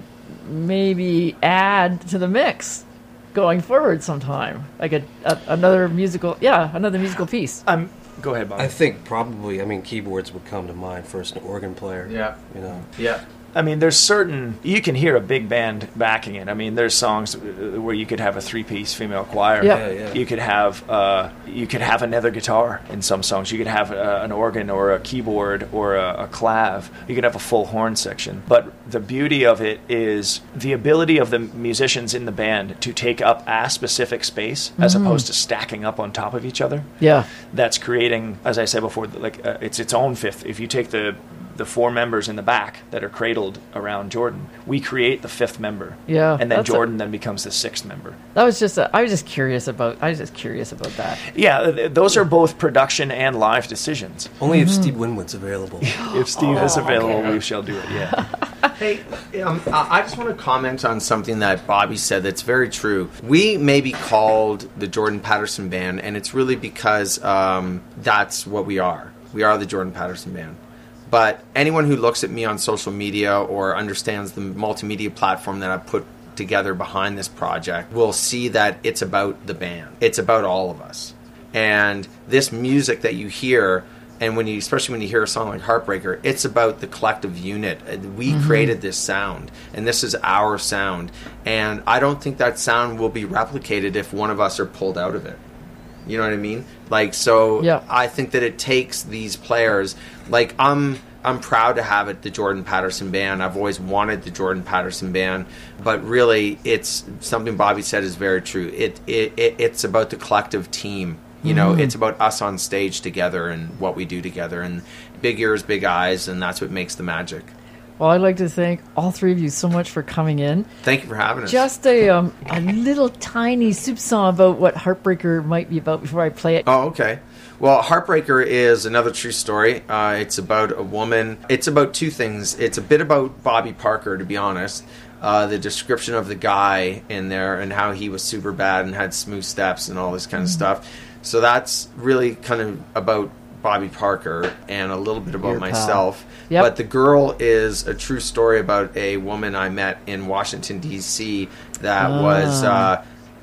Speaker 1: maybe add to the mix going forward sometime, like a, a another musical? Yeah, another musical piece.
Speaker 3: Um, go ahead, Bob.
Speaker 4: I think probably, I mean, keyboards would come to mind first, an organ player.
Speaker 2: Yeah.
Speaker 4: You know.
Speaker 2: Yeah.
Speaker 3: I mean, there's certain, you can hear a big band backing it. I mean, there's songs where you could have a three-piece female choir.
Speaker 1: Yeah.
Speaker 4: Yeah, yeah.
Speaker 3: You could have uh, you could have another guitar in some songs. You could have uh, an organ or a keyboard or a, a clav. You could have a full horn section. But the beauty of it is the ability of the musicians in the band to take up a specific space as opposed to stacking up on top of each other.
Speaker 1: Yeah,
Speaker 3: That's creating, as I said before, like uh, it's its own fifth. If you take the the four members in the back that are cradled around Jordan, we create the fifth member.
Speaker 1: Yeah,
Speaker 3: and then
Speaker 1: that's a-
Speaker 3: Jordan then becomes the sixth member.
Speaker 1: that was just. A, I was just curious about. I was just curious about that.
Speaker 3: Yeah, th- those are both production and live decisions.
Speaker 4: Only if Steve Winwood's available.
Speaker 3: If Steve is available, we shall do it. Yeah.
Speaker 2: Hey, um, I I just want to comment on something that Bobby said that's very true. We may be called the Jordan Patterson Band, and it's really because um, that's what we are. We are the Jordan Patterson Band. But anyone who looks at me on social media or understands the multimedia platform that I've put together behind this project will see that it's about the band. It's about all of us. And this music that you hear, and when you, especially when you hear a song like Heartbreaker, it's about the collective unit. We mm-hmm. created this sound, and this is our sound. And I don't think that sound will be replicated if one of us are pulled out of it. You know what I mean? Like, so
Speaker 1: Yeah.
Speaker 2: I think that it takes these players. Like, I'm I'm proud to have it, the Jordan Patterson Band. I've always wanted the Jordan Patterson Band. But really, it's something Bobby said is very true. It, it, it It's about the collective team. You know,
Speaker 1: Mm-hmm.
Speaker 2: it's about us on stage together and what we do together. And big ears, big eyes, and that's what makes the magic.
Speaker 1: Well, I'd like to thank all three of you so much for coming in.
Speaker 2: Thank you for having us.
Speaker 1: Just a um, a little tiny soup song about what Heartbreaker might be about before I play it.
Speaker 2: Oh, okay. Well, Heartbreaker is another true story. Uh, it's about a woman. It's about two things. It's a bit about Bobby Parker, to be honest. Uh, the description of the guy in there and how he was super bad and had smooth steps and all this kind of stuff. So that's really kind of about Bobby Parker and a little bit about
Speaker 1: Your pal.
Speaker 2: myself.
Speaker 1: Yep.
Speaker 2: But the girl is a true story about a woman I met in Washington, D C that
Speaker 1: Ah.
Speaker 2: was... Uh,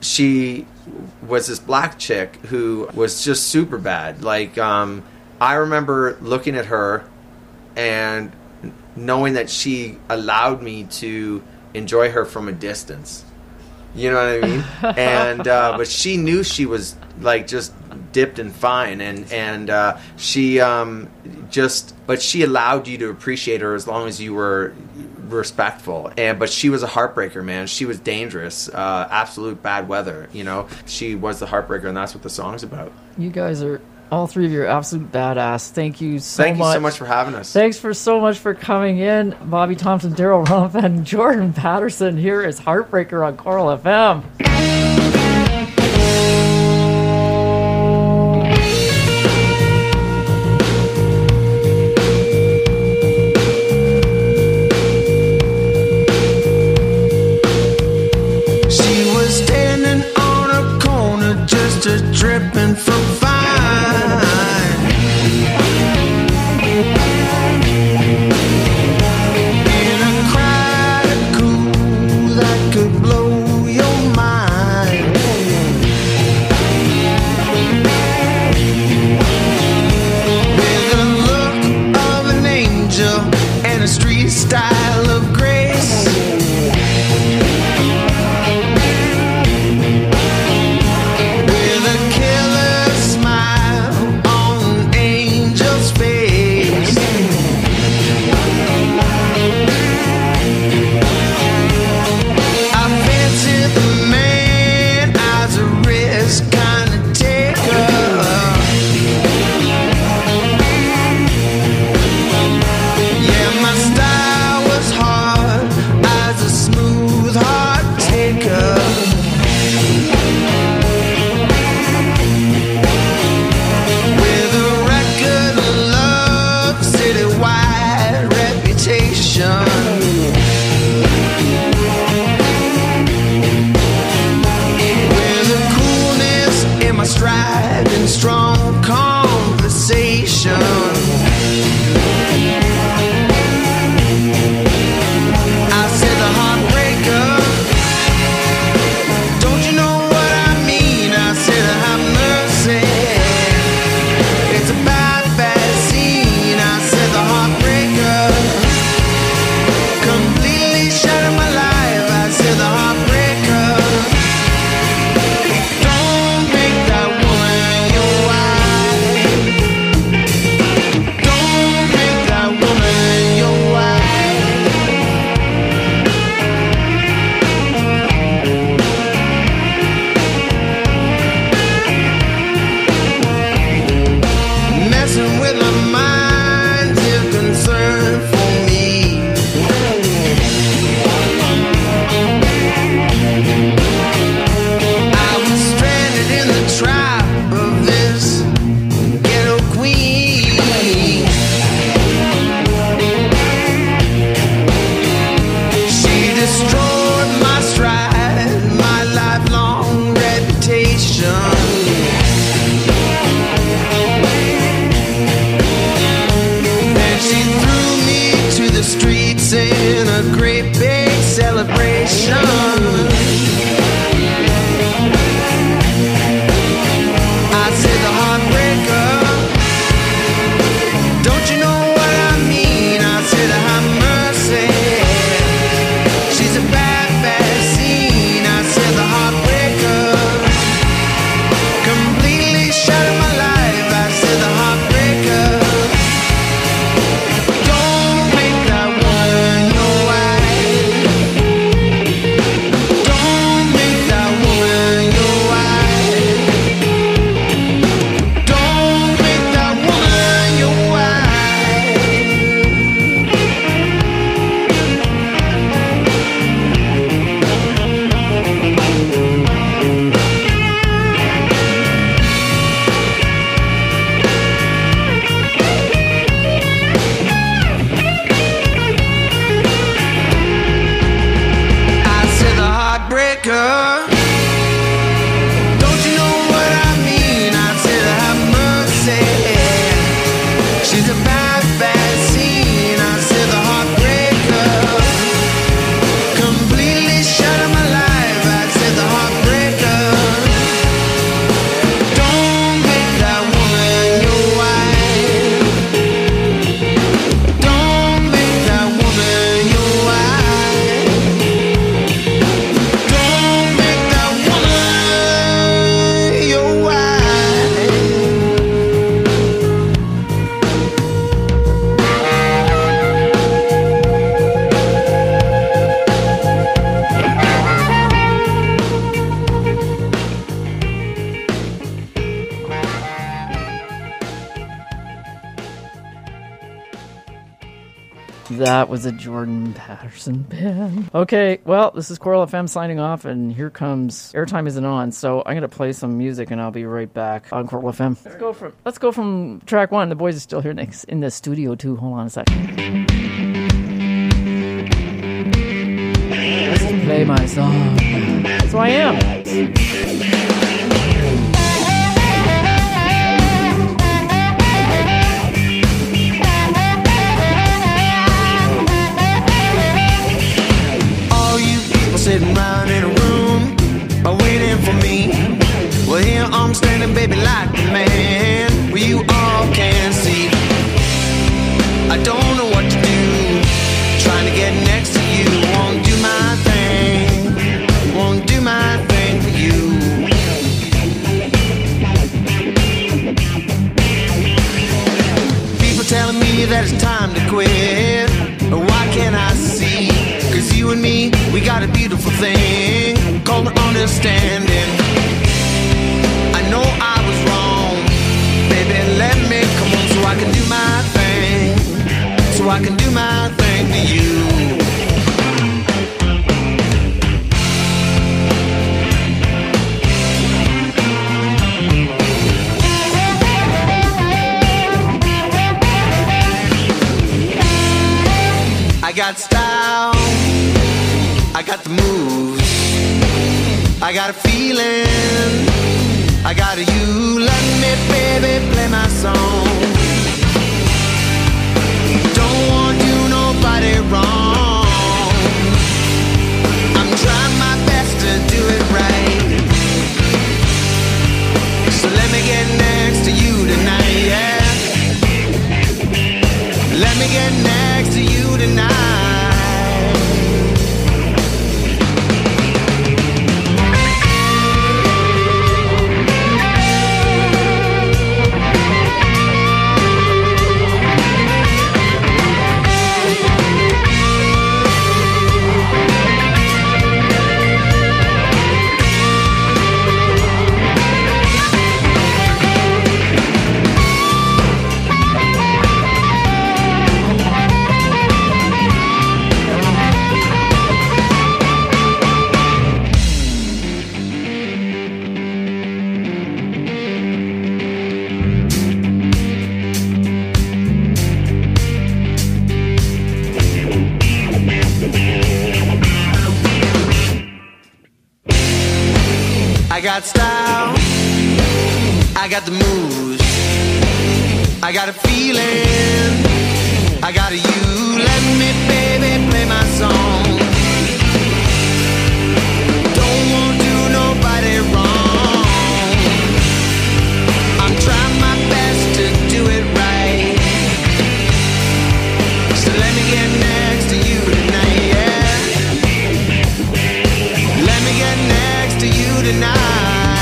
Speaker 2: she was this black chick who was just super bad. Like, um, I remember looking at her and knowing that she allowed me to enjoy her from a distance. You know what I mean? and uh, but she knew she was like just dipped and fine, and and uh, she um, just but she allowed you to appreciate her as long as you were respectful. And but she was a heartbreaker, man. She was dangerous, uh, absolute bad weather. You know, she was the heartbreaker, and that's what the song's about.
Speaker 1: You guys are, all three of you are absolute badass. Thank you so
Speaker 2: Thank
Speaker 1: much.
Speaker 2: you so much for having us.
Speaker 1: Thanks for so much for coming in. Bobby Thompson, Daryl Rumpf, and Jordan Patterson. Here is Heartbreaker on Coral F M.
Speaker 5: She was standing on a corner just a dripping from fine. In a crowd cool that could blow your mind. Then she threw me to the streets in a great big celebration. I said the heartbreaker, don't you know what I mean? I said have mercy, she's a bad, bad scene. I said the heartbreaker completely shattered my life. I said the heartbreaker, don't make that woman your wife. Don't make that woman your wife. Don't make that woman your wife. I said the heartbreaker, don't you know what I mean? I said have mercy, she's a bad, bad scene. I said the heartbreaker completely shattered my life. I said the heartbreaker, don't make that woman your wife. Don't make that woman your wife. Don't make that woman your wife.
Speaker 1: That was a Jordan Patterson band. Okay, well, this is Coral F M signing off, and here comes Airtime Isn't On. So I'm gonna play some music, and I'll be right back on Coral F M. Let's go from let's go from track one. The boys are still here next in the studio too. Hold on a second. Let's play my song. That's who I am.
Speaker 5: All you people sitting around in a room are waiting for me. Well, here I'm standing, baby, like a man. Well, you all can see I don't know what to do. Trying to get next to you. Won't do my thing. Won't do my thing for you. People telling me that it's time to quit. But why can't I see? Cause you and me, we got a beautiful thing called understanding. I know I was wrong. Baby, let me come on so I can do my thing. So I can do my thing to you. I got style, I got the moves, I got a feeling, I got a you. Let me, baby, play my song. Don't want you nobody wrong. I'm trying my best to do it right. So let me get next to you tonight, yeah. Let me get next to you tonight. got the moves, I got a feeling, I got a you. Let me, baby, play my song. Don't want to do nobody wrong. I'm trying my best to do it right. So let me get next to you tonight, yeah. Let me get next to you tonight.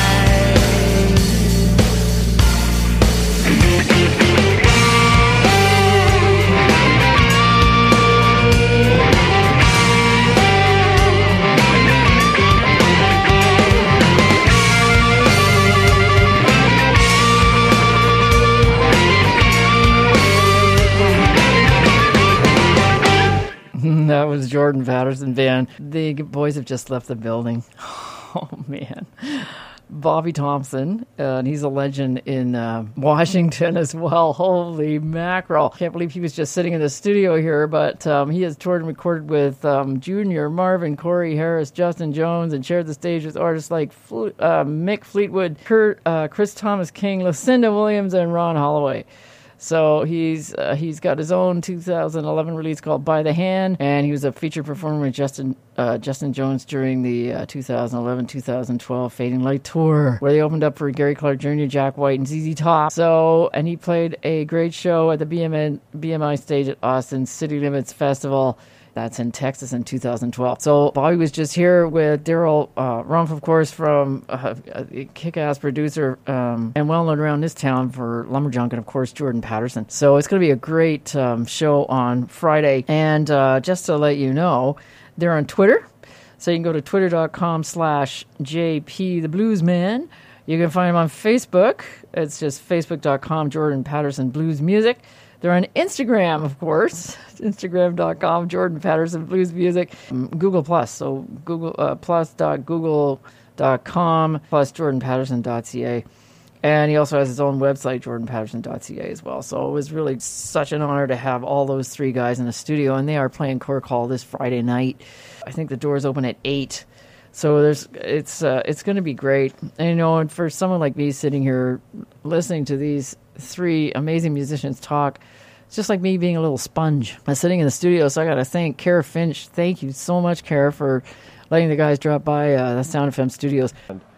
Speaker 1: That was Jordan Patterson Band. The boys have just left the building. Oh, man. Bobby Thompson, uh, and he's a legend in uh, Washington as well. Holy mackerel. Can't believe he was just sitting in the studio here, but um, he has toured and recorded with um, Junior, Marvin, Corey Harris, Justin Jones, and shared the stage with artists like Fle- uh, Mick Fleetwood, Kurt, uh, Chris Thomas King, Lucinda Williams, and Ron Holloway. So he's uh, he's got his own two thousand eleven release called By the Hand, and he was a featured performer with Justin uh, Justin Jones during the uh, two thousand eleven two thousand twelve Fading Light Tour, where they opened up for Gary Clark Junior, Jack White, and Z Z Top. So, and he played a great show at the B M N, B M I stage at Austin City Limits Festival. That's in Texas in two thousand twelve. So Bobby was just here with Daryl uh, Rumpf, of course, from uh, a kick-ass producer um, and well-known around this town for Lumberjunk, and, of course, Jordan Patterson. So it's going to be a great um, show on Friday. And uh, just to let you know, they're on Twitter. So you can go to twitter.com slash JP the Bluesman. You can find them on Facebook. It's just facebook.com Jordan Patterson Blues Music. They're on Instagram, of course, instagram.com, Jordan Patterson Blues Music. Um, Google Plus, so Google uh, plus dot google dot com plus jordan patterson dot c a. And he also has his own website, jordan patterson dot c a as well. So it was really such an honor to have all those three guys in the studio, and they are playing Cork Hall this Friday night. I think the doors open at eight. So there's it's uh, it's going to be great. And, you know, and for someone like me sitting here listening to these three amazing musicians talk, it's just like me being a little sponge. I'm sitting in the studio, so I got to thank Kara Finch. Thank you so much, Kara, for letting the guys drop by uh, the Sound F M studios.